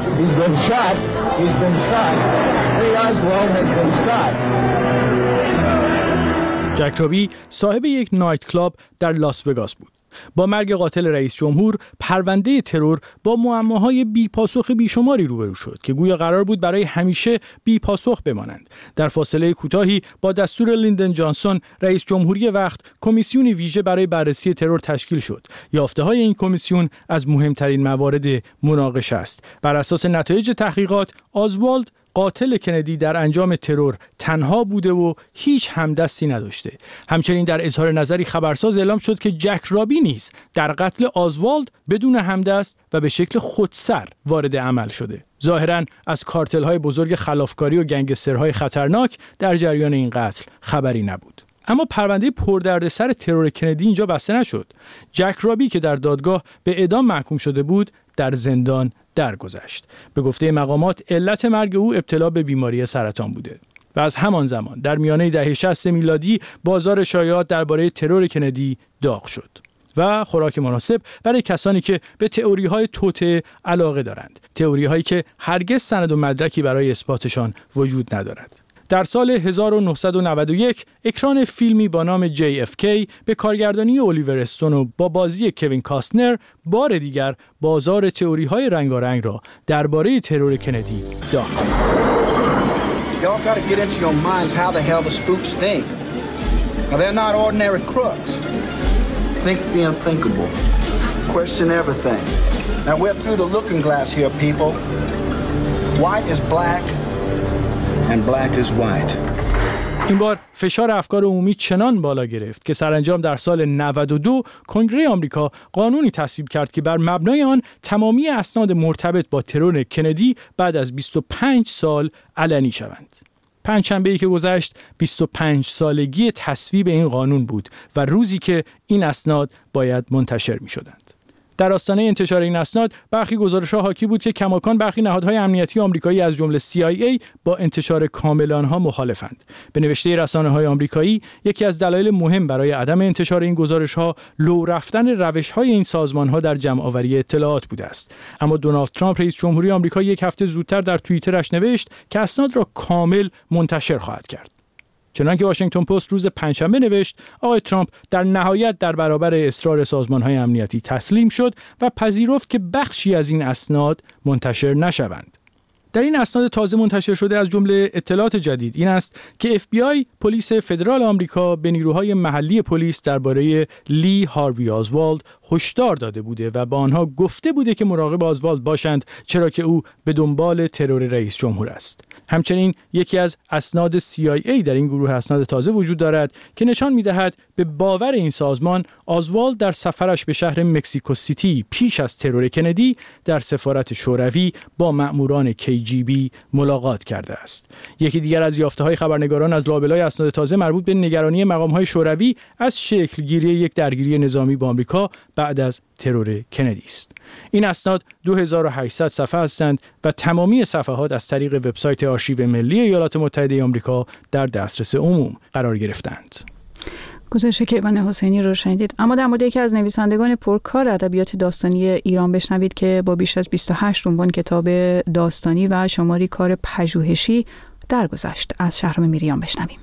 جک رابی صاحب یک نایت کلاب در لاس وگاس بود. با مرگ قاتل رئیس جمهور، پرونده ترور با معماهای بی‌پاسخ بیشماری روبرو شد که گویا قرار بود برای همیشه بی‌پاسخ بمانند. در فاصله کوتاهی با دستور لیندن جانسون، رئیس جمهوری وقت، کمیسیونی ویژه برای بررسی ترور تشکیل شد. یافته‌های این کمیسیون از مهمترین موارد مناقشه است. بر اساس نتایج تحقیقات، آزوالد قاتل کندی در انجام ترور تنها بوده و هیچ همدستی نداشته. همچنین در اظهار نظری خبرساز اعلام شد که جک رابی نیز در قتل آزوالد بدون همدست و به شکل خودسر وارد عمل شده. ظاهراً از کارتل‌های بزرگ خلافکاری و گنگسترهای خطرناک در جریان این قتل خبری نبود. اما پرونده پردردسر ترور کندی اینجا بسته نشد. جک رابی که در دادگاه به اعدام محکوم شده بود، در زندان درگذشت. به گفته مقامات علت مرگ او ابتلا به بیماری سرطان بوده. و از همان زمان در میانه دهه شصت میلادی بازار شایعات درباره ترور کندی داغ شد و خوراک مناسب برای کسانی که به تئوری‌های توطئه علاقه دارند، تئوری‌هایی که هرگز سند و مدرکی برای اثباتشان وجود ندارد. در سال هزار و نهصد و نود و یک اکران فیلمی با نام جی اف کی به کارگردانی الیور استون و با بازی کوین کاستنر بار دیگر بازار تئوری‌های رنگارنگ را درباره ترور کندی داغ کرد. Y'all got to get into your minds how the hell the spooks think. Now they're not ordinary crooks. Think the unthinkable. Question everything. Now we're through the looking glass here, people. White is black. And black is white. این بار فشار افکار عمومی چنان بالا گرفت که سرانجام در سال نود و دو کنگره آمریکا قانونی تصویب کرد که بر مبنای آن تمامی اسناد مرتبط با ترور کندی بعد از بیست و پنج سال علنی شوند. پنجشنبه‌ای که گذشت بیست و پنج سالگی تصویب این قانون بود و روزی که این اسناد باید منتشر می‌شدند. در آستانه انتشار این اسناد برخی گزارش‌ها حاکی بود که کماکان برخی نهادهای امنیتی آمریکایی از جمله سی آی ای با انتشار کامل آنها مخالفند. به نوشته رسانه‌های آمریکایی، یکی از دلایل مهم برای عدم انتشار این گزارش‌ها لو رفتن روش‌های این سازمان‌ها در جمع‌آوری اطلاعات بوده است. اما دونالد ترامپ رئیس جمهوری آمریکا یک هفته زودتر در توییترش نوشت که اسناد را کامل منتشر خواهد کرد. چنانکه واشنگتن پست روز پنجشنبه نوشت، آقای ترامپ در نهایت در برابر اصرار سازمان‌های امنیتی تسلیم شد و پذیرفت که بخشی از این اسناد منتشر نشوند. در این اسناد تازه منتشر شده از جمله اطلاعات جدید این است که اف بی آی پلیس فدرال آمریکا به نیروهای محلی پلیس درباره لی هاروی آزوالد هشدار داده بوده و با آنها گفته بوده که مراقب آزوالد باشند چرا که او به دنبال ترور رئیس جمهور است. همچنین یکی از اسناد سی آی ای در این گروه اسناد تازه وجود دارد که نشان می‌دهد به باور این سازمان آزوالد در سفرش به شهر مکزیکو سیتی پیش از ترور کندی در سفارت شوروی با مأموران کی جی بی ملاقات کرده است. یکی دیگر از یافته‌های خبرنگاران از لابلای اسناد تازه مربوط به نگرانی مقام‌های شوروی از شکلگیری یک درگیری نظامی با آمریکا بعد از ترور کندی است. این اسناد دو هزار و هشتصد صفحه هستند و تمامی صفحات از طریق وبسایت آرشیو ملی ایالات متحده آمریکا در دسترس عموم قرار گرفتند. گزارش کیوان حسینی رو شنیدید. اما در مورد یکی از نویسندگان پرکار ادبیات داستانی ایران بشنوید که با بیش از بیست و هشت عنوان کتاب داستانی و شماری کار پژوهشی درگذشت. از شهرام میریان بشنویم.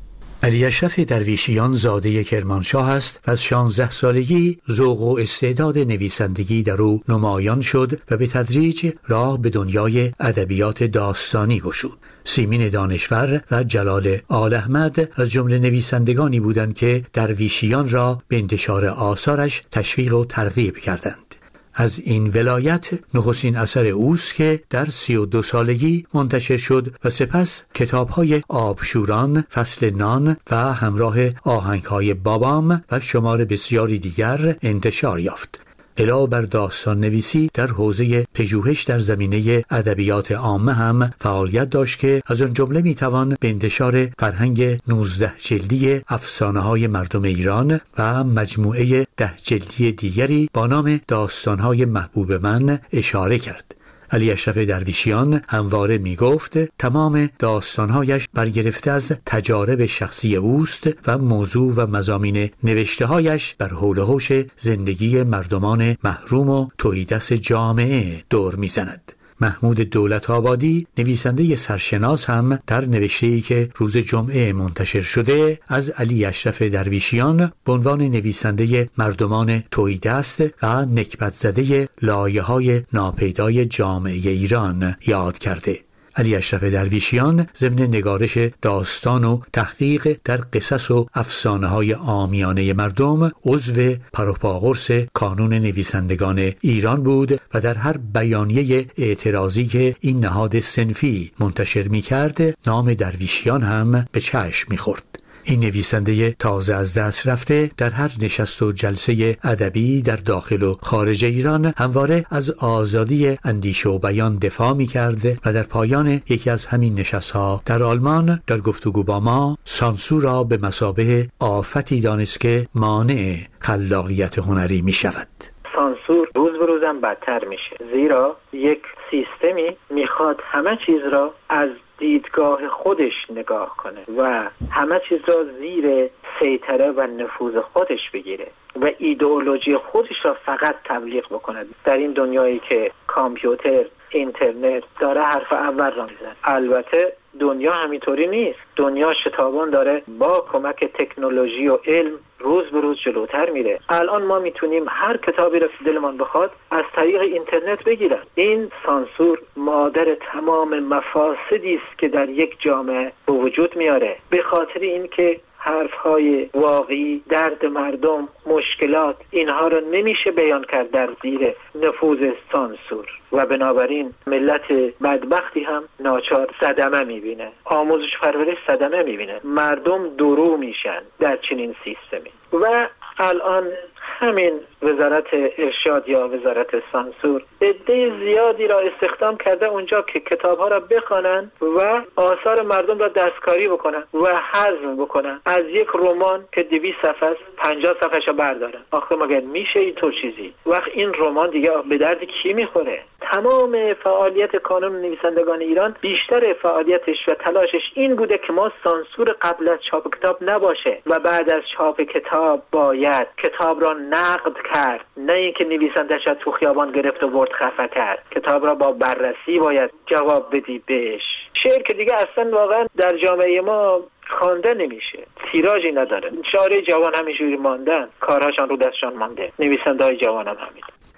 علی اشرف درویشیان زاده کرمانشاه است و از شانزده سالگی ذوق و استعداد نویسندگی در او نمایان شد و به تدریج راه به دنیای ادبیات داستانی گشود. سیمین دانشور و جلال آل احمد از جمله نویسندگانی بودند که درویشیان را به انتشار آثارش تشویق و ترغیب کردند. از این ولایت نخستین اثر اوست که در سی و دو سالگی منتشر شد و سپس کتاب‌های آبشوران، فصل نان و همراه آهنگ‌های بابام و شمار بسیاری دیگر انتشار یافت. علاوه بر داستان نویسی در حوزه پژوهش در زمینه ادبیات عامه هم فعالیت داشت که از آن جمله میتوان به انتشار فرهنگ نوزده جلدی افسانه‌های مردم ایران و مجموعه ده جلدی دیگری با نام داستان‌های محبوب من اشاره کرد. علی اشرف درویشیان همواره می گفت تمام داستانهایش برگرفته از تجارب شخصی اوست و موضوع و مضامین نوشتهایش بر حول و حوش زندگی مردمان محروم و تهیدست جامعه دور می زند. محمود دولت‌آبادی نویسنده سرشناس هم در نوشته‌ای که روز جمعه منتشر شده از علی اشرف درویشیان به عنوان نویسنده مردمان تهیدست و نکبت زده لایه‌های ناپیدای جامعه ایران یاد کرده. علی اشرف درویشیان ضمن نگارش داستان و تحقیق در قصص و افسانه‌های عامیانه مردم عضو پروپاگورس کانون نویسندگان ایران بود و در هر بیانیه اعتراضی که این نهاد صنفی منتشر می‌کرد نام درویشیان هم به چشم می‌خورد. این نویسنده تازه از دست رفته در هر نشست و جلسه ادبی در داخل و خارج ایران همواره از آزادی اندیشه و بیان دفاع می کرده و در پایان یکی از همین نشست‌ها در آلمان در گفتگو با ما سانسور را به مثابه آفتی دانست که مانع خلاقیت هنری می شود. سانسور روز به روزم بدتر میشه، زیرا یک سیستمی میخواد همه چیز را از دیدگاه خودش نگاه کنه و همه چیز را زیر سیطره و نفوذ خودش بگیره و ایدئولوژی خودش را فقط تبلیغ بکنه. در این دنیایی که کامپیوتر، اینترنت داره حرف اول را میزنه. البته دنیا همینطوری نیست. دنیا شتابان داره با کمک تکنولوژی و علم روز به روز جلوتر میره. الان ما میتونیم هر کتابی را که دلمان بخواد از طریق اینترنت بگیرن. این سانسور مادر تمام مفاسدی است که در یک جامعه به وجود میاره، به خاطر اینکه حرفهای واقعی، درد مردم، مشکلات، اینها را نمیشه بیان کرد در زیر نفوذ سانسور و بنابراین ملت بدبختی هم ناچار صدمه میبینه، آموزش پرورش صدمه میبینه، مردم درو میشن در چنین سیستمی. و الان همین وزارت ارشاد یا وزارت سانسور عده زیادی را استخدام کرده اونجا که کتاب‌ها را بخوانند و آثار مردم را دستکاری بکنن و حذف بکنن. از یک رمان که دویست صفحه است پنجاه صفحه‌شو بردارن. آخه مگر میشه اینطور چیزی؟ وقت این رمان دیگه به درد کی میخوره؟ تمام فعالیت کانون نویسندگان ایران بیشتر فعالیتش و تلاشش این بوده که ما سانسور قبل از چاپ کتاب نباشه و بعد از چاپ کتاب باید کتاب را نقد کرد، نه اینکه نویسنده‌اش تو خیابان گرفت و برد خفه کرد. کتاب را با بررسی باید جواب بدی بهش. شعر که دیگه اصلا واقعا در جامعه ما خوانده نمیشه، تیراژی نداره. شاعرای جوان همینجوری ماندن، کارهاشان رو دستشان مانده، نویسنده‌های جوان هم همین.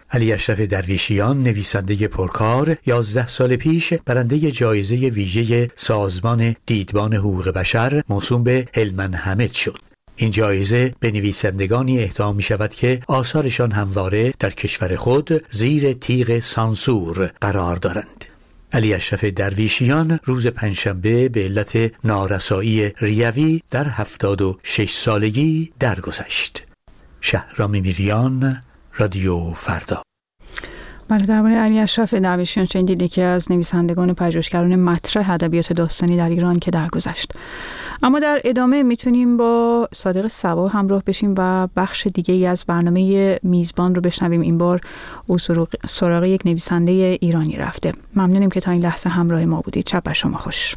علی اشرف درویشیان نویسنده پرکار یازده سال پیش برنده جایزه ویژه سازمان دیدبان حقوق بشر موسوم به هلمن حمد شد. این جایزه به نویسندگانی اهدا می شود که آثارشان همواره در کشور خود زیر تیغ سانسور قرار دارند. علی اشرف درویشیان روز پنجشنبه به علت نارسایی ریوی در هفتاد و شش سالگی درگذشت. شهرام میریان، رادیو فردا. بله، درباره علی اشرف درویشیان شنیدید، یکی از نویسندگان پژوهشگران مطرح ادبیات داستانی در ایران که درگذشت. اما در ادامه میتونیم با صادق صبا همراه بشیم و بخش دیگه ای از برنامه میزبان رو بشنویم. این بار او سراغ یک نویسنده ایرانی رفته. ممنونیم که تا این لحظه همراه ما بودید. شب بر شما خوش.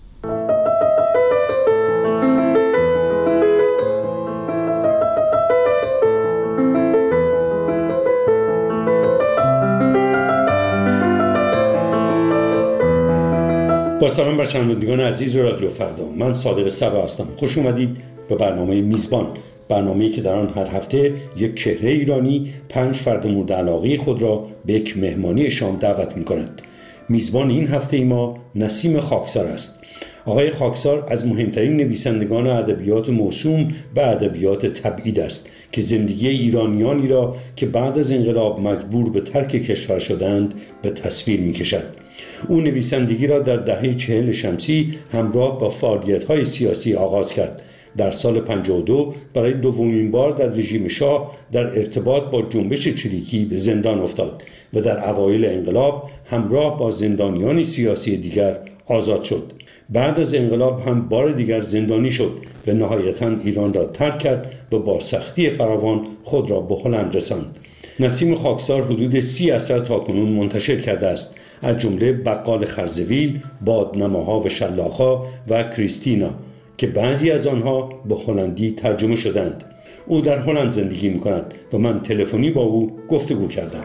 با سلام بر شنوندگان عزیز رادیو فردا، من صادق صبا هستم. خوش اومدید به برنامه میزبان، برنامه‌ای که در آن هر هفته یک چهره ایرانی پنج فرد مورد علاقه خود را به یک مهمانی شام دعوت می‌کند. میزبان این هفته ما نسیم خاکسار است. آقای خاکسار از مهمترین نویسندگان ادبیات موسوم به ادبیات تبعید است که زندگی ایرانیانی را که بعد از انقلاب مجبور به ترک کشور شدند به تصویر می‌کشد. او نویسندگی را در دهه چهل شمسی همراه با فعالیت‌های سیاسی آغاز کرد. در سال پنجاه و دو برای دومین بار در رژیم شاه در ارتباط با جنبش چریکی به زندان افتاد و در اوایل انقلاب همراه با زندانیان سیاسی دیگر آزاد شد. بعد از انقلاب هم بار دیگر زندانی شد و نهایتاً ایران را ترک کرد و با سختی فراوان خود را به هلند رساند. نسیم خاکسار حدود سی اثر تاکنون منتشر کرده است، از جمله بقال خرزویل، بادنماها و شلاخا و کریستینا که بعضی از آنها به هلندی ترجمه شدند. او در هلند زندگی می‌کند و من تلفنی با او گفتگو کردم.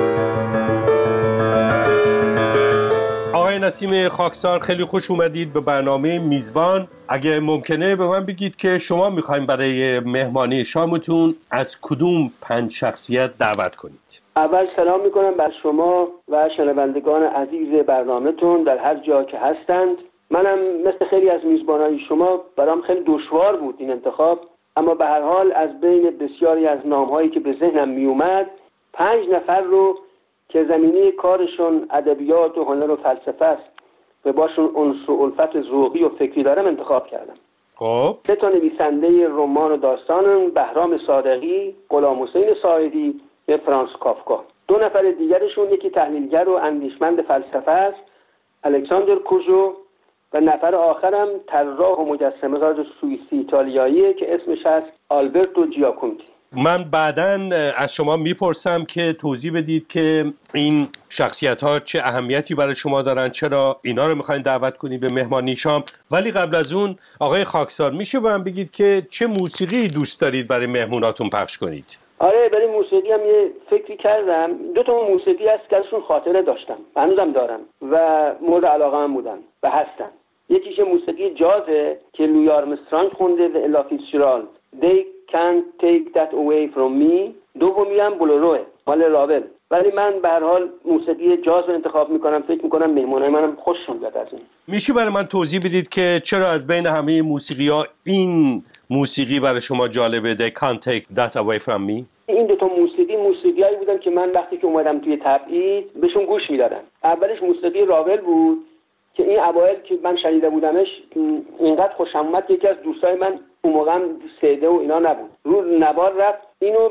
آقای نسیم خاکسار، خیلی خوش اومدید به برنامه میزبان. اگه ممکنه به من بگید که شما میخوایم برای مهمانی شامتون از کدوم پنج شخصیت دعوت کنید؟ اول سلام میکنم بر شما و شنوندگان عزیز برنامه‌تون در هر جا که هستند. منم مثل خیلی از میزبانان شما برام خیلی دشوار بود این انتخاب، اما به هر حال از بین بسیاری از نام‌هایی که به ذهنم میومد پنج نفر رو که زمینه کارشون ادبیات و هنر و فلسفه است و باشون انس و الفت ذوقی و فکری دارم انتخاب کردم. خب سه تا نویسنده رمان و داستان: بهرام صادقی، غلام حسین ساعدی و فرانس کافکا. دو نفر دیگرشون یکی تحلیلگر و اندیشمند فلسفه است، الکساندر کوژو، و نفر آخرم طراح و مجسمه‌ساز سوئیسی ایتالیاییه که اسمش هست آلبرتو جیاکونتی. من بعداً از شما میپرسم که توضیح بدید که این شخصیت ها چه اهمیتی برای شما دارن، چرا اینا رو میخواین دعوت کنید به مهمانی شام. ولی قبل از اون آقای خاکسار، میشه به من بگید که چه موسیقی دوست دارید برای مهموناتون پخش کنید؟ آره، برای موسیقی هم یه فکری کردم. دو تا موسیقی هست که ازشون خاطره داشتم، هنوزم دارم و مورد علاقه هم بودن و هستن. یکیش موسیقی جازه که لوی آرمسترانگ خونده و الا فیتزجرالد، They can't take that away from me. دومی هم بولروه مال راول. ولی من به هر حال موسیقی جاز رو انتخاب میکنم. فکر میکنم مهمونای منم خوششون بیاد از این. میشه برای من توضیح بدید که چرا از بین همه موسیقی ها این موسیقی برای شما جالبه؟ They can't take that away from me. این دو تا موسیقی موسیقیایی بودن که من وقتی که اومدم توی تبعید بهشون گوش میدادم. اولش موسیقی راول بود که این اوایل که من شنیده بودمش اینقدر خوشم اومد. یکی از دوستای من اون موقع هم سیده و اینا نبود، رو نوار رفت اینو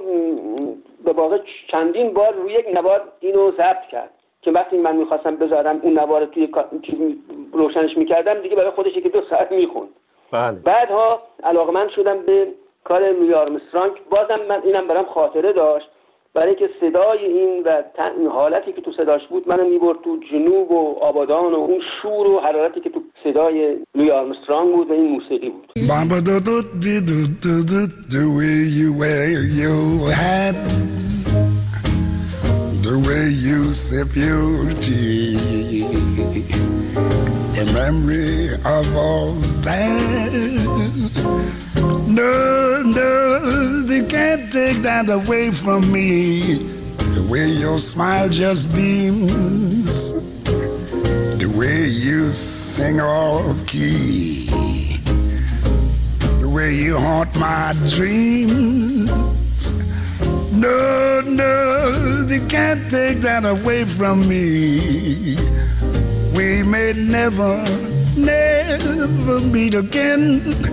به واقع چندین بار روی یک نوار اینو ضبط کرد که وقتی من میخواستم بذارم اون نوار توی روشنش میکردم دیگه برای خودش که دو ساعت میخوند. بله. بعدها علاقمند شدم به کار لوی آرمسترانگ. بازم من اینم برام خاطره داشت، برای اینکه صدای این و این حالتی که تو صداش بود منو میبرد تو جنوب و آبادان و اون شور و حرارتی که تو صدای لوی آرمسترانگ بود و این موسیقی بود. The way you wear your hat, the way you sip your tea, the memory of all that. No, no, they can't take that away from me. the way your smile just beams, the way you sing off key, the way you haunt my dreams. No, no, they can't take that away from me. We may never, never meet again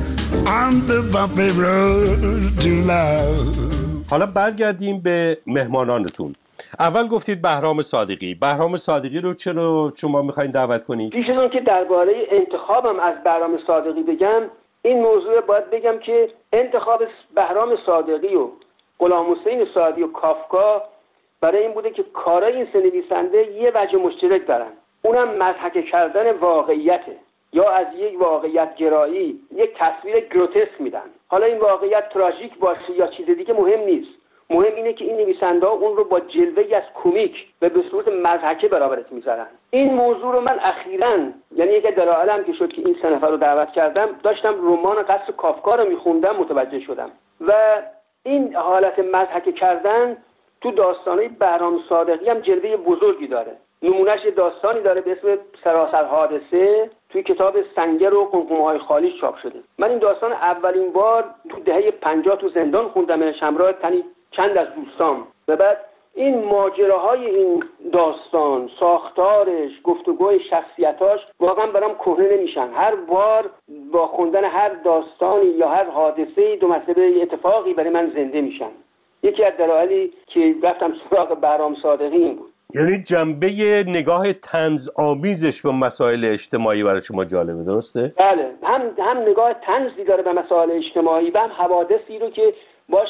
on the bumpy road to love. حالا برگردیم به مهمانانتون. اول گفتید بهرام صادقی. بهرام صادقی رو چرا شما میخواین دعوت کنید؟ پیش از اون که درباره انتخابم از بهرام صادقی بگم، این موضوع باید بگم که انتخاب بهرام صادقی و غلام حسین ساعدی و کافکا برای این بوده که کارای این سه نویسنده یه وجه مشترک دارن، اونم مضحک کردن واقعیته، یا از یک واقعیت گرایی یک تصویر گروتسک میدن. حالا این واقعیت تراژیک باشه یا چیز دیگه مهم نیست، مهم اینه که این نویسنده ها اون رو با جلوه‌ای از کمیک و به صورت مضحکه برابرش میذارن. این موضوع رو من اخیراً، یعنی یک دلایلم که شد که این سه نفر رو دعوت کردم، داشتم رمان قصر کافکا رو میخوندم، متوجه شدم و این حالت مضحکه کردن تو داستانهای بهرام صادقی هم جلوه بزرگی داره. نمونهش داستانی داره به اسم سراسر حادثه، توی کتاب سنگر و قمقمه‌های خالی چاپ شده. من این داستان اولین بار تو دهه پنجاه تو زندان خوندم همراه تنی چند از دوستان و بعد این ماجراهای این داستان، ساختارش، گفتگوی شخصیتاش واقعا برام کهنه نمیشن. هر بار با خوندن هر داستانی یا هر حادثه‌ای دو مرتبه اتفاقی برای من زنده میشن. یکی از دلایلی که رفتم سراغ بهرام صادقی این بود. یعنی جنبه نگاه طنزآمیزش به مسائل اجتماعی برای شما جالبه، درسته؟ بله، هم هم نگاه طنزی داره به مسائل اجتماعی و هم حوادثی رو که باش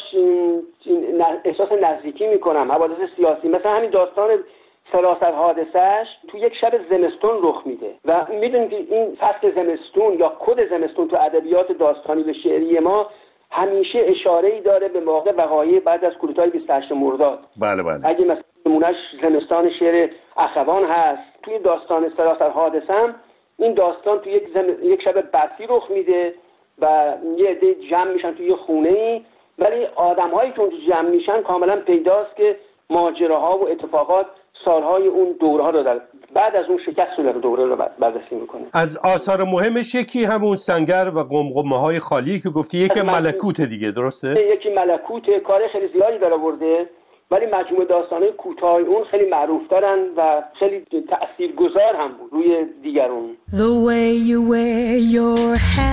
احساس نزدیکی میکنم، حوادث سیاسی. مثلا همین داستان سراسر حادثهش تو یک شب زمستون رخ میده و میدونید که این فصل زمستون یا کد زمستون تو ادبیات داستانی و شعری ما همیشه اشاره‌ای داره به موقع وقایع بعد از کودتای بیست و هشت مرداد. بله بله. اگه مثلا نمونهش زمستان شعر اخوان هست، توی داستان سراسر حادثه هم این داستان توی یک زم... یک شب برفی رخ میده و یه عده جمع میشن توی خونه‌ای، ولی آدم‌هایی که اونجا جمع میشن کاملا پیداست که ماجراها و اتفاقات سالهای اون دورها رو در بعد از اون شکست رو دوره رو بررسی میکنه. از آثار مهمش یکی همون سنگر و قمقمه‌های خالی که گفتی، یکی ملکوت دیگه، درسته؟ یکی ملکوت، کار خیلی زیادی داره برده، ولی مجموعه داستان‌های کوتاه اون خیلی معروف‌ترن و خیلی تاثیرگذار هم بود روی دیگران. The way you wear your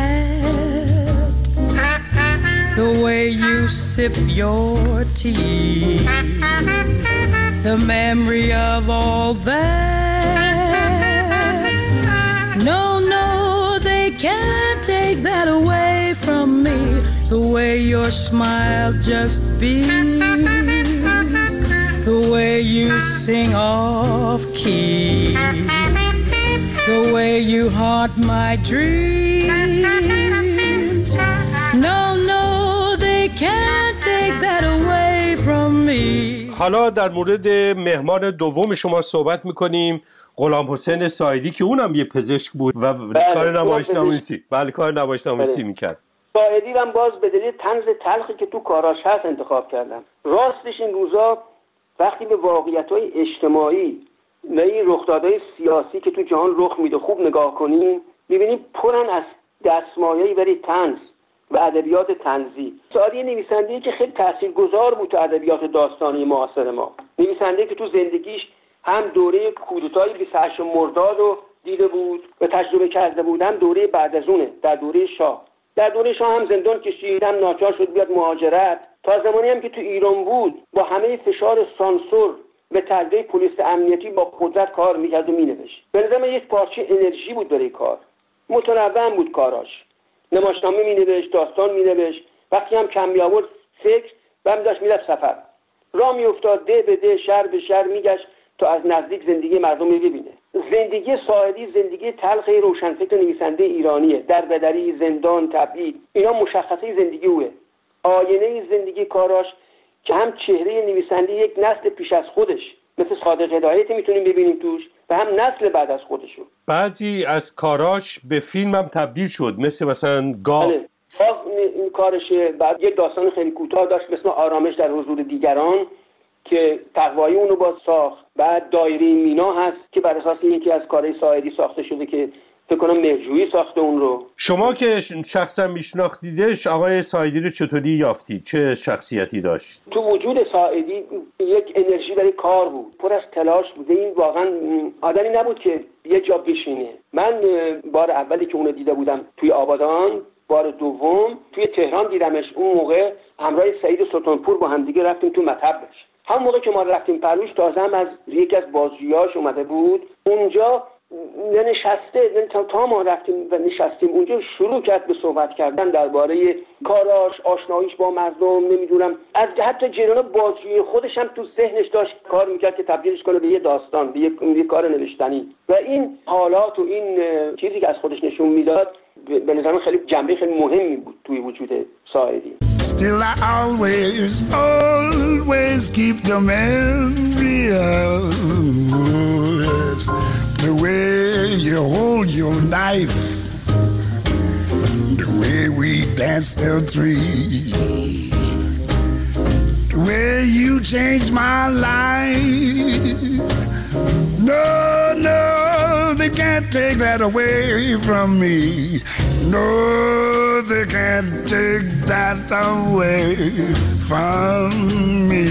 hat, the way you sip your tea, the memory of all that. No, no, they can't take that away from me. The way your smile just beams, the way you sing off key, the way you haunt my dreams. No, no, they can't take that away from me. حالا در مورد مهمان دوم شما صحبت میکنیم، غلام حسین ساعدی که اونم یه پزشک بود و بله، کار نمایشنامه‌نویسی بله کار نمایشنامه‌نویسی بله. میکرد. ساعدی هم باز به دلیل طنز تلخی که تو کاراش هست انتخاب کردم. راستش این روزا وقتی به واقعیت‌های اجتماعی و این رخدادهای سیاسی که تو جهان رخ میده خوب نگاه کنیم، می‌بینیم پرن از دستمایه‌ای برای طنز و ادبیات طنزی. ساعدی نویسنده‌ای که خیلی تاثیرگذار بود تو ادبیات داستانی معاصر ما. نویسنده‌ای که تو زندگیش هم دوره کودتای بیست و هشت مرداد رو دیده بود و تجربه کرده بود، هم دوره بعد از اونه، در دوره شاه. در دوره شاه هم زندان کشید، هم ناچار شد بیاد مهاجرت. تا زمانی هم که تو ایران بود با همه فشار سانسور و تجزیه پلیس امنیتی با قدرت کار میکرد و مینوشت. به نظر من یک پارچه انرژی بود برای کار. متنوع بود کاراش. نمایشنامه مینوشت، داستان مینوشت، وقتی هم کم میآورد فکر و هم داشت میرفت سفر. راه میافتاد ده به ده، شهر به شهر میگشت تا از نزدیک زندگی مردم رو ببینه. زندگی ساعدی زندگی تلخ روشنفکر نویسنده ایرانیه. دربدری، زندان، تبعید، اینا مشخصه زندگی اوه. آینه زندگی کاراش که هم چهره نویسنده یک نسل پیش از خودش مثل صادق هدایت میتونیم ببینیم توش و هم نسل بعد از خودشو. بعضی از کاراش به فیلم هم تبدیل شد، مثل مثلا گاف. بله. گاف این کارشه. بعد یک داستان خیلی کوتاه داشت به اسم آرامش در حضور دیگران که تقوایی اونو باز ساخت. بعد دایره مینا هست که بر اساس یکی از کارهای ساعدی ساخته شده که فکر کنم مهرجویی ساخته اون رو. شما که شخصا میشناختیدش آقای ساعدی رو چطوری یافتید؟ چه شخصیتی داشت؟ تو وجود ساعدی یک انرژی برای کار بود، پر از تلاش بود. این واقعا آدمی نبود که یه جا بشینه. من بار اولی که اونو دیده بودم توی آبادان، بار دوم توی تهران دیدمش. اون موقع همراه سعید سلطانپور با هم دیگه رفتیم تو مطبش. همون موقع که ما رفتیم پرویش تازه هم از یکی از بازجویاش اومده بود اونجا نشسته. تا, تا ما رفتیم و نشستیم اونجا شروع کرد به صحبت کردن درباره کاراش، آشناییش با مردم، نمیدونم از حتی جریان بازجویی خودش هم تو ذهنش داشت کار میکرد که تبدیلش کنه به یه داستان، به یه کار نوشتنی. و این حالات و این چیزی که از خودش نشون میداد به نظرم خیلی جنبه خیلی مهمی بود توی وجود ساعدی. Still I always, always keep the memory of the way you hold your knife, the way we danced till three, the way you changed my life. No, no, they can't take that away from me. No, they can't take that away from me.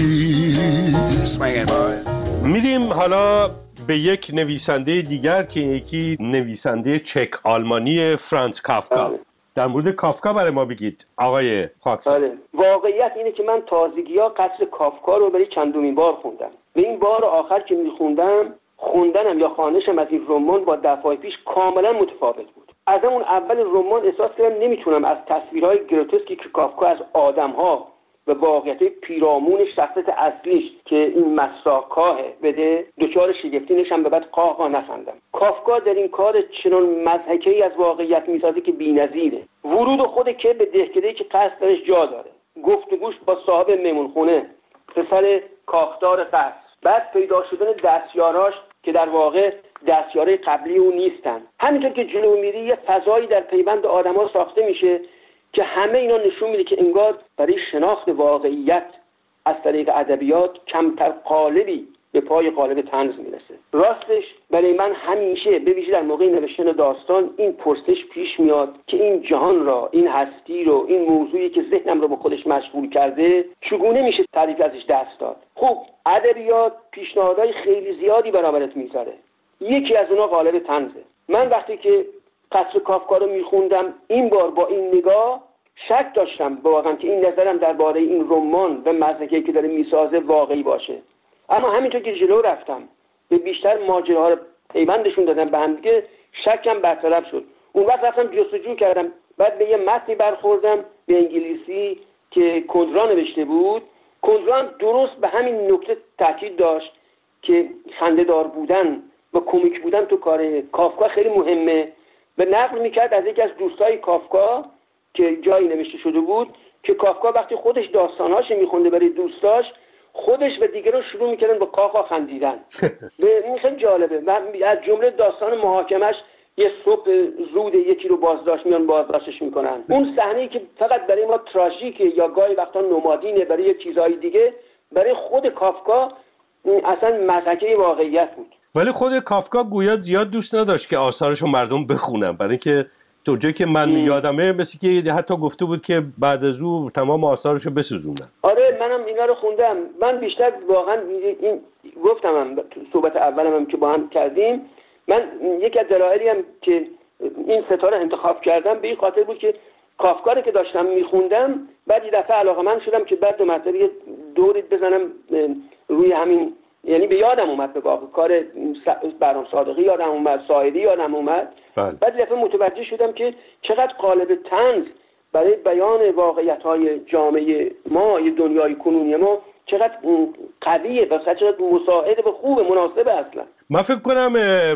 Swing it, boys. میریم حالا به یک نویسنده دیگر که یکی نویسنده چک آلمانی فرانز کافکا. در مورد کافکا برای ما بگید آقای پاکسن. بله. واقعیت اینه که من تازگی‌ها قصر کافکا رو برای چندمین بار خوندم. به این بار آخر که میخوندم خوندنم یا خوانشم از این رمان با دفعه پیش کاملا متفاوت بود. از اون اول رمان احساس کردم نمیتونم از تصویرهای گروتسکی که کافکا از آدم‌ها و واقعیت پیرامون شخصیت اصلیش که این مساکاهه بده دچار شگفتی نشم به بعد قاقا نخندم. کافکا در این کار چنان مضحکه‌ای از واقعیت میسازه که بی‌نظیره. ورود خود که به دهکده‌ای که قصد درش جا داره، گفتگوش با صاحب مهمونخونه، پسر کاخدار قصر، بعد پیدا شدن دستیاراش که در واقع دستیارای قبلی اون نیستن. همینطور که جلو میری یه فضایی در پیوند آدم‌ها ساخته میشه که همه اینا نشون میده که انگار برای شناخت واقعیت از طریق ادبیات کمتر قالبی به پای قالب طنز میرسه. راستش برای من همیشه به ویژه در موقع نوشتن داستان این پرسش پیش میاد که این جهان را، این هستی رو، این موضوعی که ذهنم رو به خودش مشغول کرده چگونه میشه تعریف ازش دست داد؟ خب ادبیات پیشنهادهای خیلی زیادی برابرت میذاره. یکی از اونها قالب طنزه. من وقتی که قصر کافکا رو میخوندم این بار با این نگاه شک داشتم واقعا که این نظرم درباره این رمان و مزنکه‌ای که داره میسازه واقعی باشه. اما همینطور که جلو رفتم به بیشتر ماجراها رو پیوندشون دادم به هم دیگه شکم برطرف شد. اون وقت رفتم جستجو کردم، بعد به یه متنی برخوردم به انگلیسی که کندرا نوشته بود. کندرا هم درست به همین نکته تاکید داشت که خنده‌دار بودن و کمیک بودن تو کار کافکا خیلی مهمه. به نقل میکرد از یکی از دوستای کافکا که جایی نوشته شده بود که کافکا وقتی خودش داستانهاش میخونده برای دوستاش خودش و دیگران شروع میکردن با قاقا خندیدن. این خیلی جالبه. من از جمله داستان محاکمش یه صبح زود یکی رو بازداشت میان بازداشتش میکنن. اون صحنه‌ای که فقط برای ما تراژیکه یا گاهی وقتا نمادینه برای یه چیزهای دیگه، برای خود کافکا اصلا مضحکه واقعیت بود. ولی خود کافکا گویا زیاد دوست نداشت که آثارشو مردم بخونن، برای اینکه تو جایی که من ام. یادمه مثل که حتی گفته بود که بعد از او تمام آثارشو بسوزونن. آره منم اینا رو خوندم. من بیشتر واقعا این گفتم هم صحبت اولم هم که با هم کردیم، من یکی از دلایلی هم که این ستاره انتخاب کردم به این خاطر بود که کافکا رو که داشتم میخوندم بعد یه دفعه علاقه‌مند شدم که بعد دو مرتبه دوری بزنم روی همین، یعنی به یادم اومد به واقع کار برام صادقی یادم اومد، ساعدی یادم اومد. بله. بعد دفعه متوجه شدم که چقدر قالب طنز برای بیان واقعیت‌های جامعه ما، یه دنیای کنونی ما چقدر قویه و چقدر مساعد و خوب مناسبه. اصلا من فکر کنم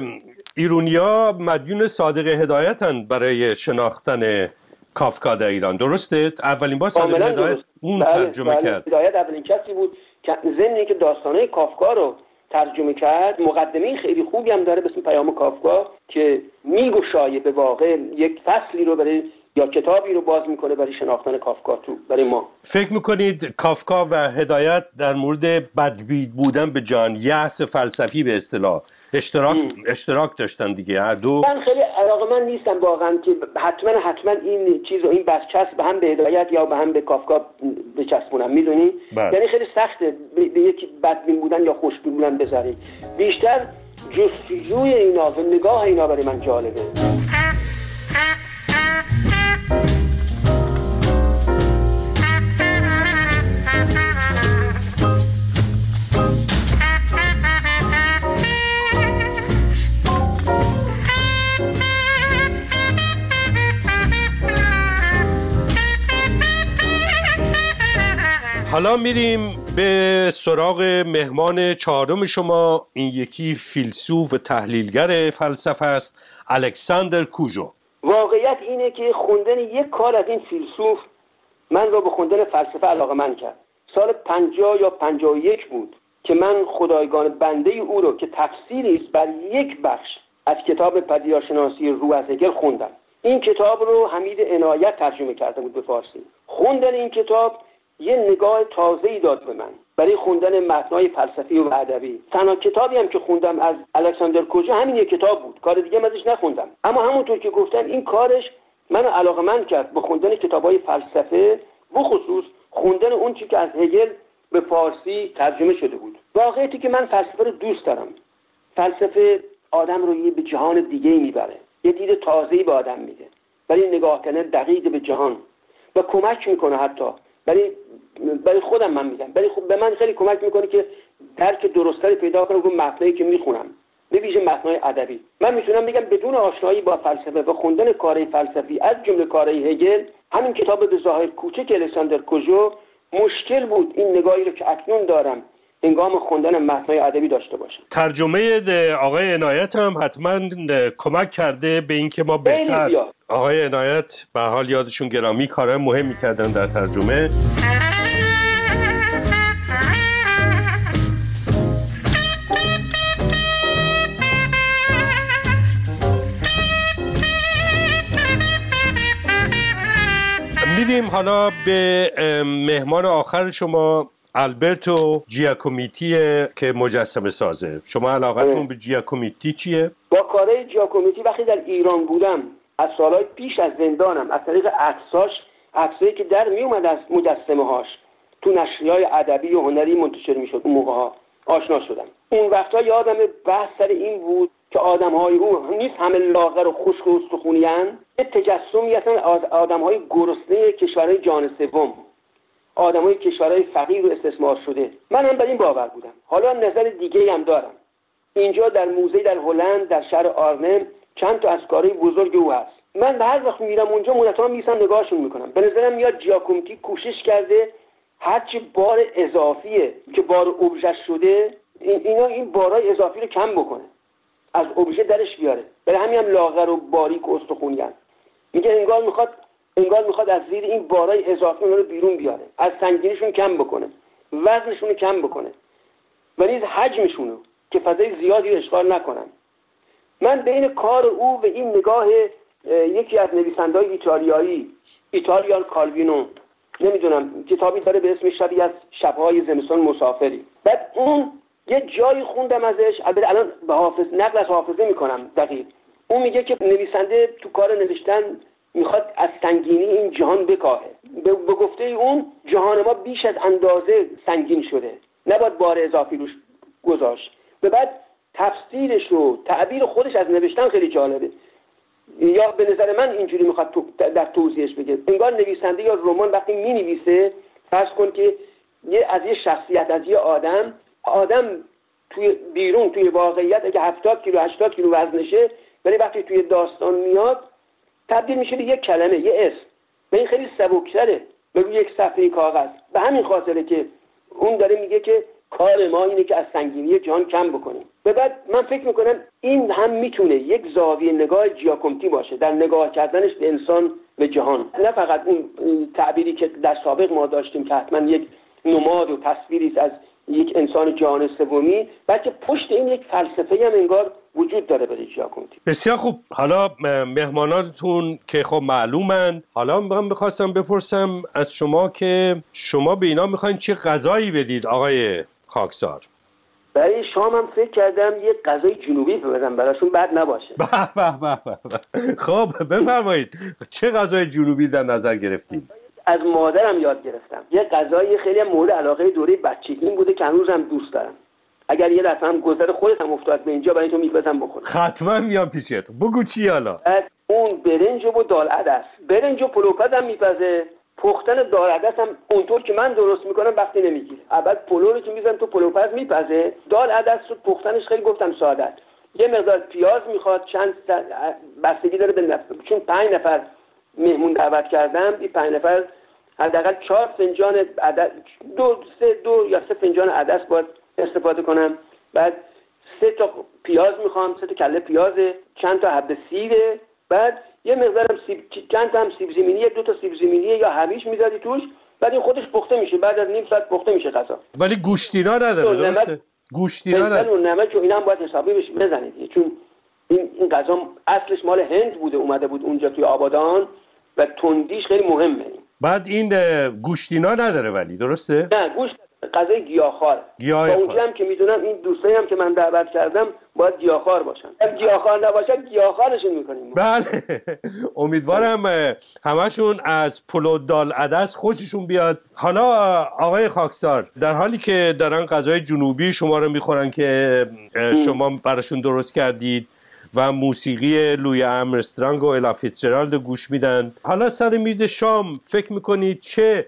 ایرونیا مدیون صادق هدایتن برای شناختن کافکا در ایران، درسته؟ اولین بار صادق هدایت اون بله، ترجمه بله. کرد. هدایت اولین کسی بود که ضمن که داستانهای کافکا رو ترجمه کرد. مقدمه خیلی خوبی هم داره به اسم پیام کافکا که میگشایه به واقع یک فصلی رو برای یا کتابی رو باز میکنه برای شناختن کافکا تو برای ما. فکر میکنید کافکا و هدایت در مورد بدبین بودن به جان، یأس فلسفی به اصطلاح، اشتراک ام. اشتراک داشتن دیگه هر دو؟ من خیلی علاقه‌مند نیستم واقعا که حتما حتما این چیز رو این برچسب به هم به هدایت یا به هم به کافکا بچسبونم، میدونی؟ یعنی خیلی سخته به یکی بدبین بودن یا خوشبین بودن بذاری. بیشتر جستجوی اینا و نگاه اینا برای من جالبه. حالا میریم به سراغ مهمان چهارم شما. این یکی فیلسوف و تحلیلگر فلسفه است، الکساندر کوژو. واقعیت اینه که خوندن یک کار از این فیلسوف من رو به خوندن فلسفه علاقه‌مند کرد. سال پنجاه یا پنجاه و یک بود که من خدایگان بنده او رو که تفسیری است بر یک بخش از کتاب پدیدارشناسی رو از هگل خوندم. این کتاب رو حمید عنایت ترجمه کرده بود به فارسی. خوندن این کتاب یه نگاه تازه‌ای داد به من برای خوندن متن‌های فلسفی و ادبی. تنها کتابی هم که خوندم از الکساندر کوژو همین یک کتاب بود، کار دیگه ازش نخوندم. اما همونطور که گفتم این کارش منو علاقه‌مند کرد به خوندن کتاب‌های فلسفه، بخصوص خوندن اون چیزی که از هگل به فارسی ترجمه شده بود. واقعیتی که من فلسفه رو دوست دارم. فلسفه آدم رو یه به جهان دیگه‌ای میبره، یه دید تازه‌ای به آدم میده برای نگاه کردن دقیق به جهان و کمک میکنه. حتی برای برای خودم من میگم، برای خود به من خیلی کمک میکنه که درک درستری پیدا کنم رو متنایی که میخونم، به ویژه متنای ادبی. من میتونم بگم بدون آشنایی با فلسفه و خوندن کارهای فلسفی از جمله کارهای هگل، همین کتاب به ظاهر کوچک الکساندر کوژو مشکل بود این نگاهی رو که اکنون دارم هنگام خوندن متنای ادبی داشته باشم. ترجمه آقای عنایت هم حتما کمک کرده به اینکه ما بهتر. آقای عنایت به حال یادشون گرامی کارهای مهمی کردن در ترجمه. میریم حالا به مهمان آخر شما، البرتو جیاکومیتی که مجسمه سازه. شما علاقتون به جیاکومیتی چیه؟ با کارهای جیاکومیتی وقتی در ایران بودم از سالهای پیش از زندانم از طریق عکساش، عکسایی که در میومد از مجسمه هاش تو نشریه‌های ادبی و هنری منتشر میشد اون موقع‌ها آشنا شدم. اون وقتا یادم بحث سر این بود که آدم‌های او نیست همه لاغر و خشک و استخونی‌اند، یه تجسمی هستن از آدم‌های گرسنه کشورهای جهان سوم، آدم‌های کشورهای فقیر و استثمار شده. من هم بر این باور بودم. حالا نظر دیگه هم دارم. اینجا در موزه در هلند در شهر آرنم چند تا از کارهای بزرگ او هست. من به هر وقت میرم اونجا مدت‌ها میسم نگاهشون میکنم. به نظرم میاد جیاکومیتی کوشش کرده هرچی بار اضافیه که بار ابژه شده این اینا این بارای اضافی رو کم بکنه، از ابژه درش بیاره. برای همین هم لاغر و باریک و استخونی‌اند. میگه انگار میخواد انگار میخواد از زیر این بارای اضافی اون رو بیرون بیاره، از سنگینیشون کم بکنه، وزنشون رو کم بکنه و نیز حجمشون رو که فضای زیادی رو اشغال نکنن. من بین کار او و این نگاه یکی از نویسنده‌های ایتالیایی، ایتالیان کالوینو، نمیدونم کتابی داره به اسم شبیه از شب‌های زمستان مسافری. بعد اون یه جایی خوندم ازش، البته الان به حافظ نقل از حافظه میکنم دقیق. اون میگه که نویسنده تو کار نوشتن میخواد از سنگینی این جهان بکاهه. به گفته اون جهان ما بیش از اندازه سنگین شده، نباید بار اضافی روش گذاشت. به بعد تفسیرش و تعبیر خودش از نوشتن خیلی جالبه. یا به نظر من اینجوری میخواد تو در توضیحش بگه، انگار نویسنده یا رمان وقتی مینویسه فرض کن که یه از یه شخصیت، از یه آدم آدم توی بیرون توی واقعیت اگه هفتاد کیلو هشتاد کیلو وزنشه، ولی وقتی توی داستان میاد تبدیل میشه به یک کلمه، یه اسم. و این خیلی سبک‌تره به روی یک صفحه کاغذ. به همین خاطره که اون داره میگه که کار ما اینه که از سنگینی جهان کم بکنیم. به بعد من فکر میکنم این هم میتونه یک زاویه نگاه جیاکومیتی باشه در نگاه کردنش به انسان به جهان، نه فقط اون تعبیری که در سابق ما داشتیم که حتما یک نماد و تصویری از یک انسان جهان سومی، بلکه پشت این یک فلسفه هم انگار وجود داره برای ژاکونتی. بسیار خوب. حالا مهمانانتون که خب معلومن، حالا من بخواستم بپرسم از شما که شما به اینا میخواین چه غذایی بدید آقای خاکسار؟ برای شام هم فکر کردم یه غذای جنوبی ببرم براشون بد نباشه. به به به به. خب بفرمایید چه غذای جنوبی در نظر گرفتید؟ از مادرم یاد گرفتم یه غذای خیلی مورد علاقه دوره بچگیم بوده که هنوزم دوست دارم. اگر یه دفعه هم گذر خودت هم افتاد به اینجا برای تو میپزم بخورم. حتما میام پیشت. بگو چی حالا؟ اون برنج و دال عدس. برنج و پلوپز هم میپزه. پختن دال عدس هم اونطور که من درست میکنم وقتی نمیگیره. اول پلو رو که میذارم تو پلوپز میپزه. دال عدس رو پختنش خیلی گفتم ساده. یه مقدار پیاز میخواد، چند بستگی داره به نفر. چون پنج نفر مهمون دعوت کردم، این پنج نفر حداقل چهار فنجان عدس، دو سه دو یا سه فنجان عدس باید استفاده کنم. بعد سه تا پیاز میخوام، سه تا کله پیاز، چند تا حب سیبه، بعد یه مقدارم سیب، چند تا هم سیب زمینی، دو تا سیب زمینی یا هویج میذاری توش، بعد این خودش پخته میشه. بعد از نیم ساعت پخته میشه غذا. ولی گوشتینا نداره درسته؟ گوشتینا نداره. اون نمک و اینم باید حسابی بشه بزنید، چون این این غذا اصلش مال هند بوده، اومده بود اونجا توی آبادان و تندیش خیلی مهمه. بعد این گوشتینا نداره ولی درسته؟ نه گوشت غذای گیاهخوار. گیاهخوار. با اونجا هم که میدونم این دوستایی هم که من دعوت کردم باید گیاهخوار باشن. اگه گیاهخوار نباشن گیاهخوارشون میکنیم. بله. امیدوارم همشون از پلو دال عدس خوششون بیاد. حالا آقای خاکسار، در حالی که دارن غذای جنوبی شما رو میخورن که شما براشون درست کردید و موسیقی لوی آرمسترانگ و الا فیتزجرالد گوش میدن، حالا سر میز شام فکر میکنید چه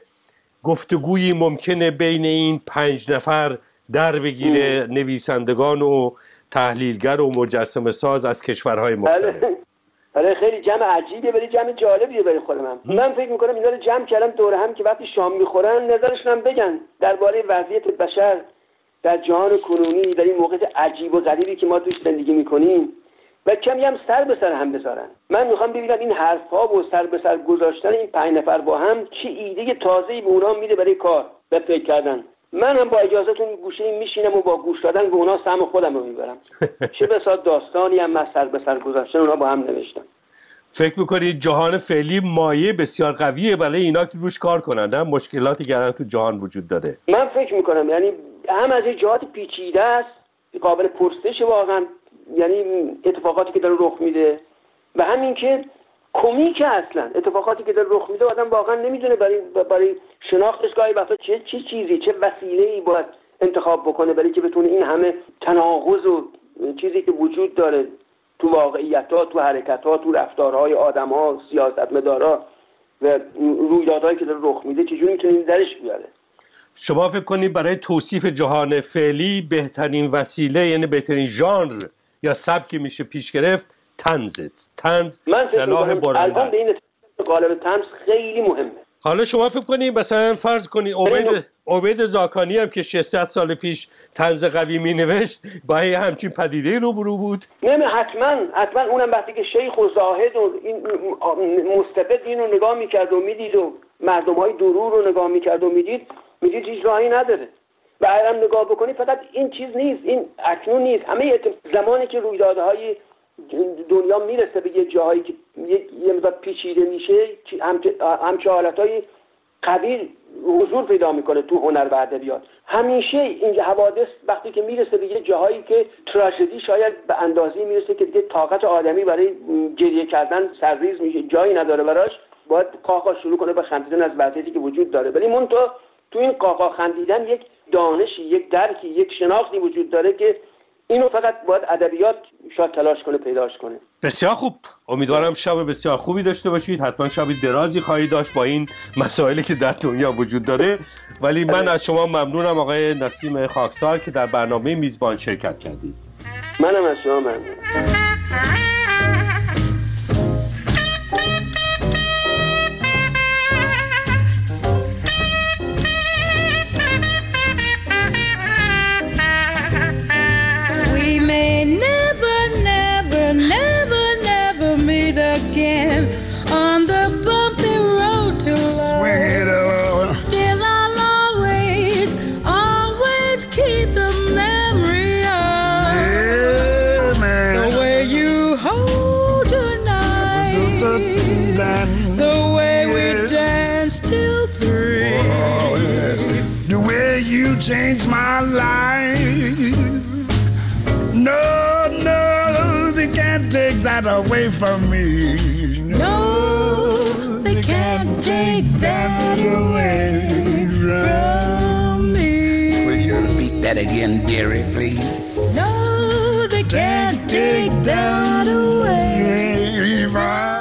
گفتگویی ممکنه بین این پنج نفر در بگیره؟ ام. نویسندگان و تحلیلگر و مجسمه ساز از کشورهای مختلف. بله خیلی جمع عجیبیه، ولی جمع جالبیه برای خود من. من فکر میکنم اینا رو جمع کردم دور هم که وقتی شام میخورن نظرشون هم بگن درباره وضعیت بشر در جهان کنونی، در این موقعیت عجیب و غریبی که ما توش زندگی میکنیم و کمی هم سر به سر هم بذارن. من میخوام ببینم این حرف‌ها و سر به سر گذاشتن این پنج نفر با هم چه ایده تازه‌ای به اونا میده برای کار و فکر کردن. من هم با اجازهتون گوشه میشینم و با گوش دادن به اونا سهم خودم رو میبرم. چه بسا داستانی هم از سر به سر گذاشتن اونا با هم نوشتم. فکر میکنید جهان فعلی مایه بسیار قویه برای اینا که روش کار کنن؟ هم مشکلاتی که تو جهان وجود داره. من فکر میکنم یعنی هم از جهات پیچیده است، قابل پرسش واقعا، یعنی اتفاقاتی که داره رخ میده و همین که کمیکه اصلا اتفاقاتی که داره رخ میده آدم واقعا نمیدونه برای برای شناختش گاهی وقتا چه چه چیزی چه وسیله‌ای باید انتخاب بکنه برای که بتونه این همه تناقض و چیزی که وجود داره تو واقعیت‌ها، تو حرکت‌ها، تو رفتارهای آدم‌ها، سیاستمدارا و رویدادهایی که داره رخ میده چجوری میتونه درش بیاره. شما فکر کنید برای توصیف جهان فعلی بهترین وسیله، یعنی بهترین ژانر یا سبکی میشه پیش گرفت طنز؟ طنز سلاح برنده است. این قالب طنز خیلی مهمه. حالا شما فکر کنید مثلا فرض کنید عبید عبید زاکانی هم که ششصد سال پیش طنز قوی مینوشت با همچین پدیده روبرو بود؟ نه حتما حتما اونم وقتی که شیخ و زاهد و این مستبد اینو نگاه میکرد و میدید و مردم‌های درور رو نگاه میکرد و میدید میدید هیچ راهی نداره. و اگرم نگاه بکنید فقط این چیز نیست، این اکنون نیست، همه زمانی که رویدادهای دنیا میرسه به یه جایی که یه مقدار پیچیده میشه، همچه حالتهای قوی حضور پیدا میکنه تو هنر و ادبیات. همیشه این حوادث وقتی که میرسه به یه جایی که تراژدی شاید به اندازه‌ای میرسه که دیگه طاقت آدمی برای گریه کردن سرریز میشه، جایی نداره براش، باید قاقا شروع کنه به خندیدن از وضعیتی که وجود داره. ولی من تو تو این قاقا خندیدن یک دانشی، یک درکی، یک شناختی وجود داره که اینو فقط باید ادبیات شاید تلاش کنه پیداش کنه. بسیار خوب، امیدوارم شب بسیار خوبی داشته باشید. حتما شب درازی خواهید داشت با این مسائلی که در دنیا وجود داره. ولی من از شما ممنونم آقای نسیم خاکسار که در برنامه میزبان شرکت کردید. منم از شما ممنونم. On the bumpy road to love, still I'll always, always keep the memory of yeah, man. The changed my life. No, no, they can't take that away from me. No, they can't take that away from me. Will you repeat that again, dearie, please? No, they can't take that away from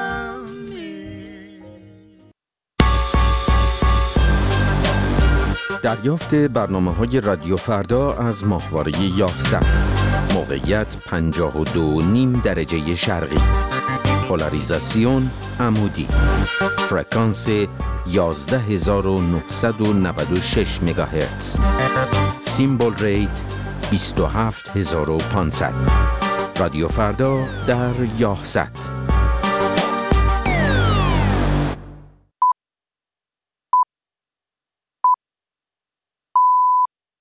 دریافت برنامه‌های رادیو فردا از ماهواره یاهصد. موقعیت پنجاه و دو و نیم درجه شرقی. پولاریزاسیون عمودی. فرکانس یازده هزار و نهصد و نود و شش مگاهرتز. سیمبل ریت بیست و هفت هزار و پانصد. رادیو فردا در یاهصد.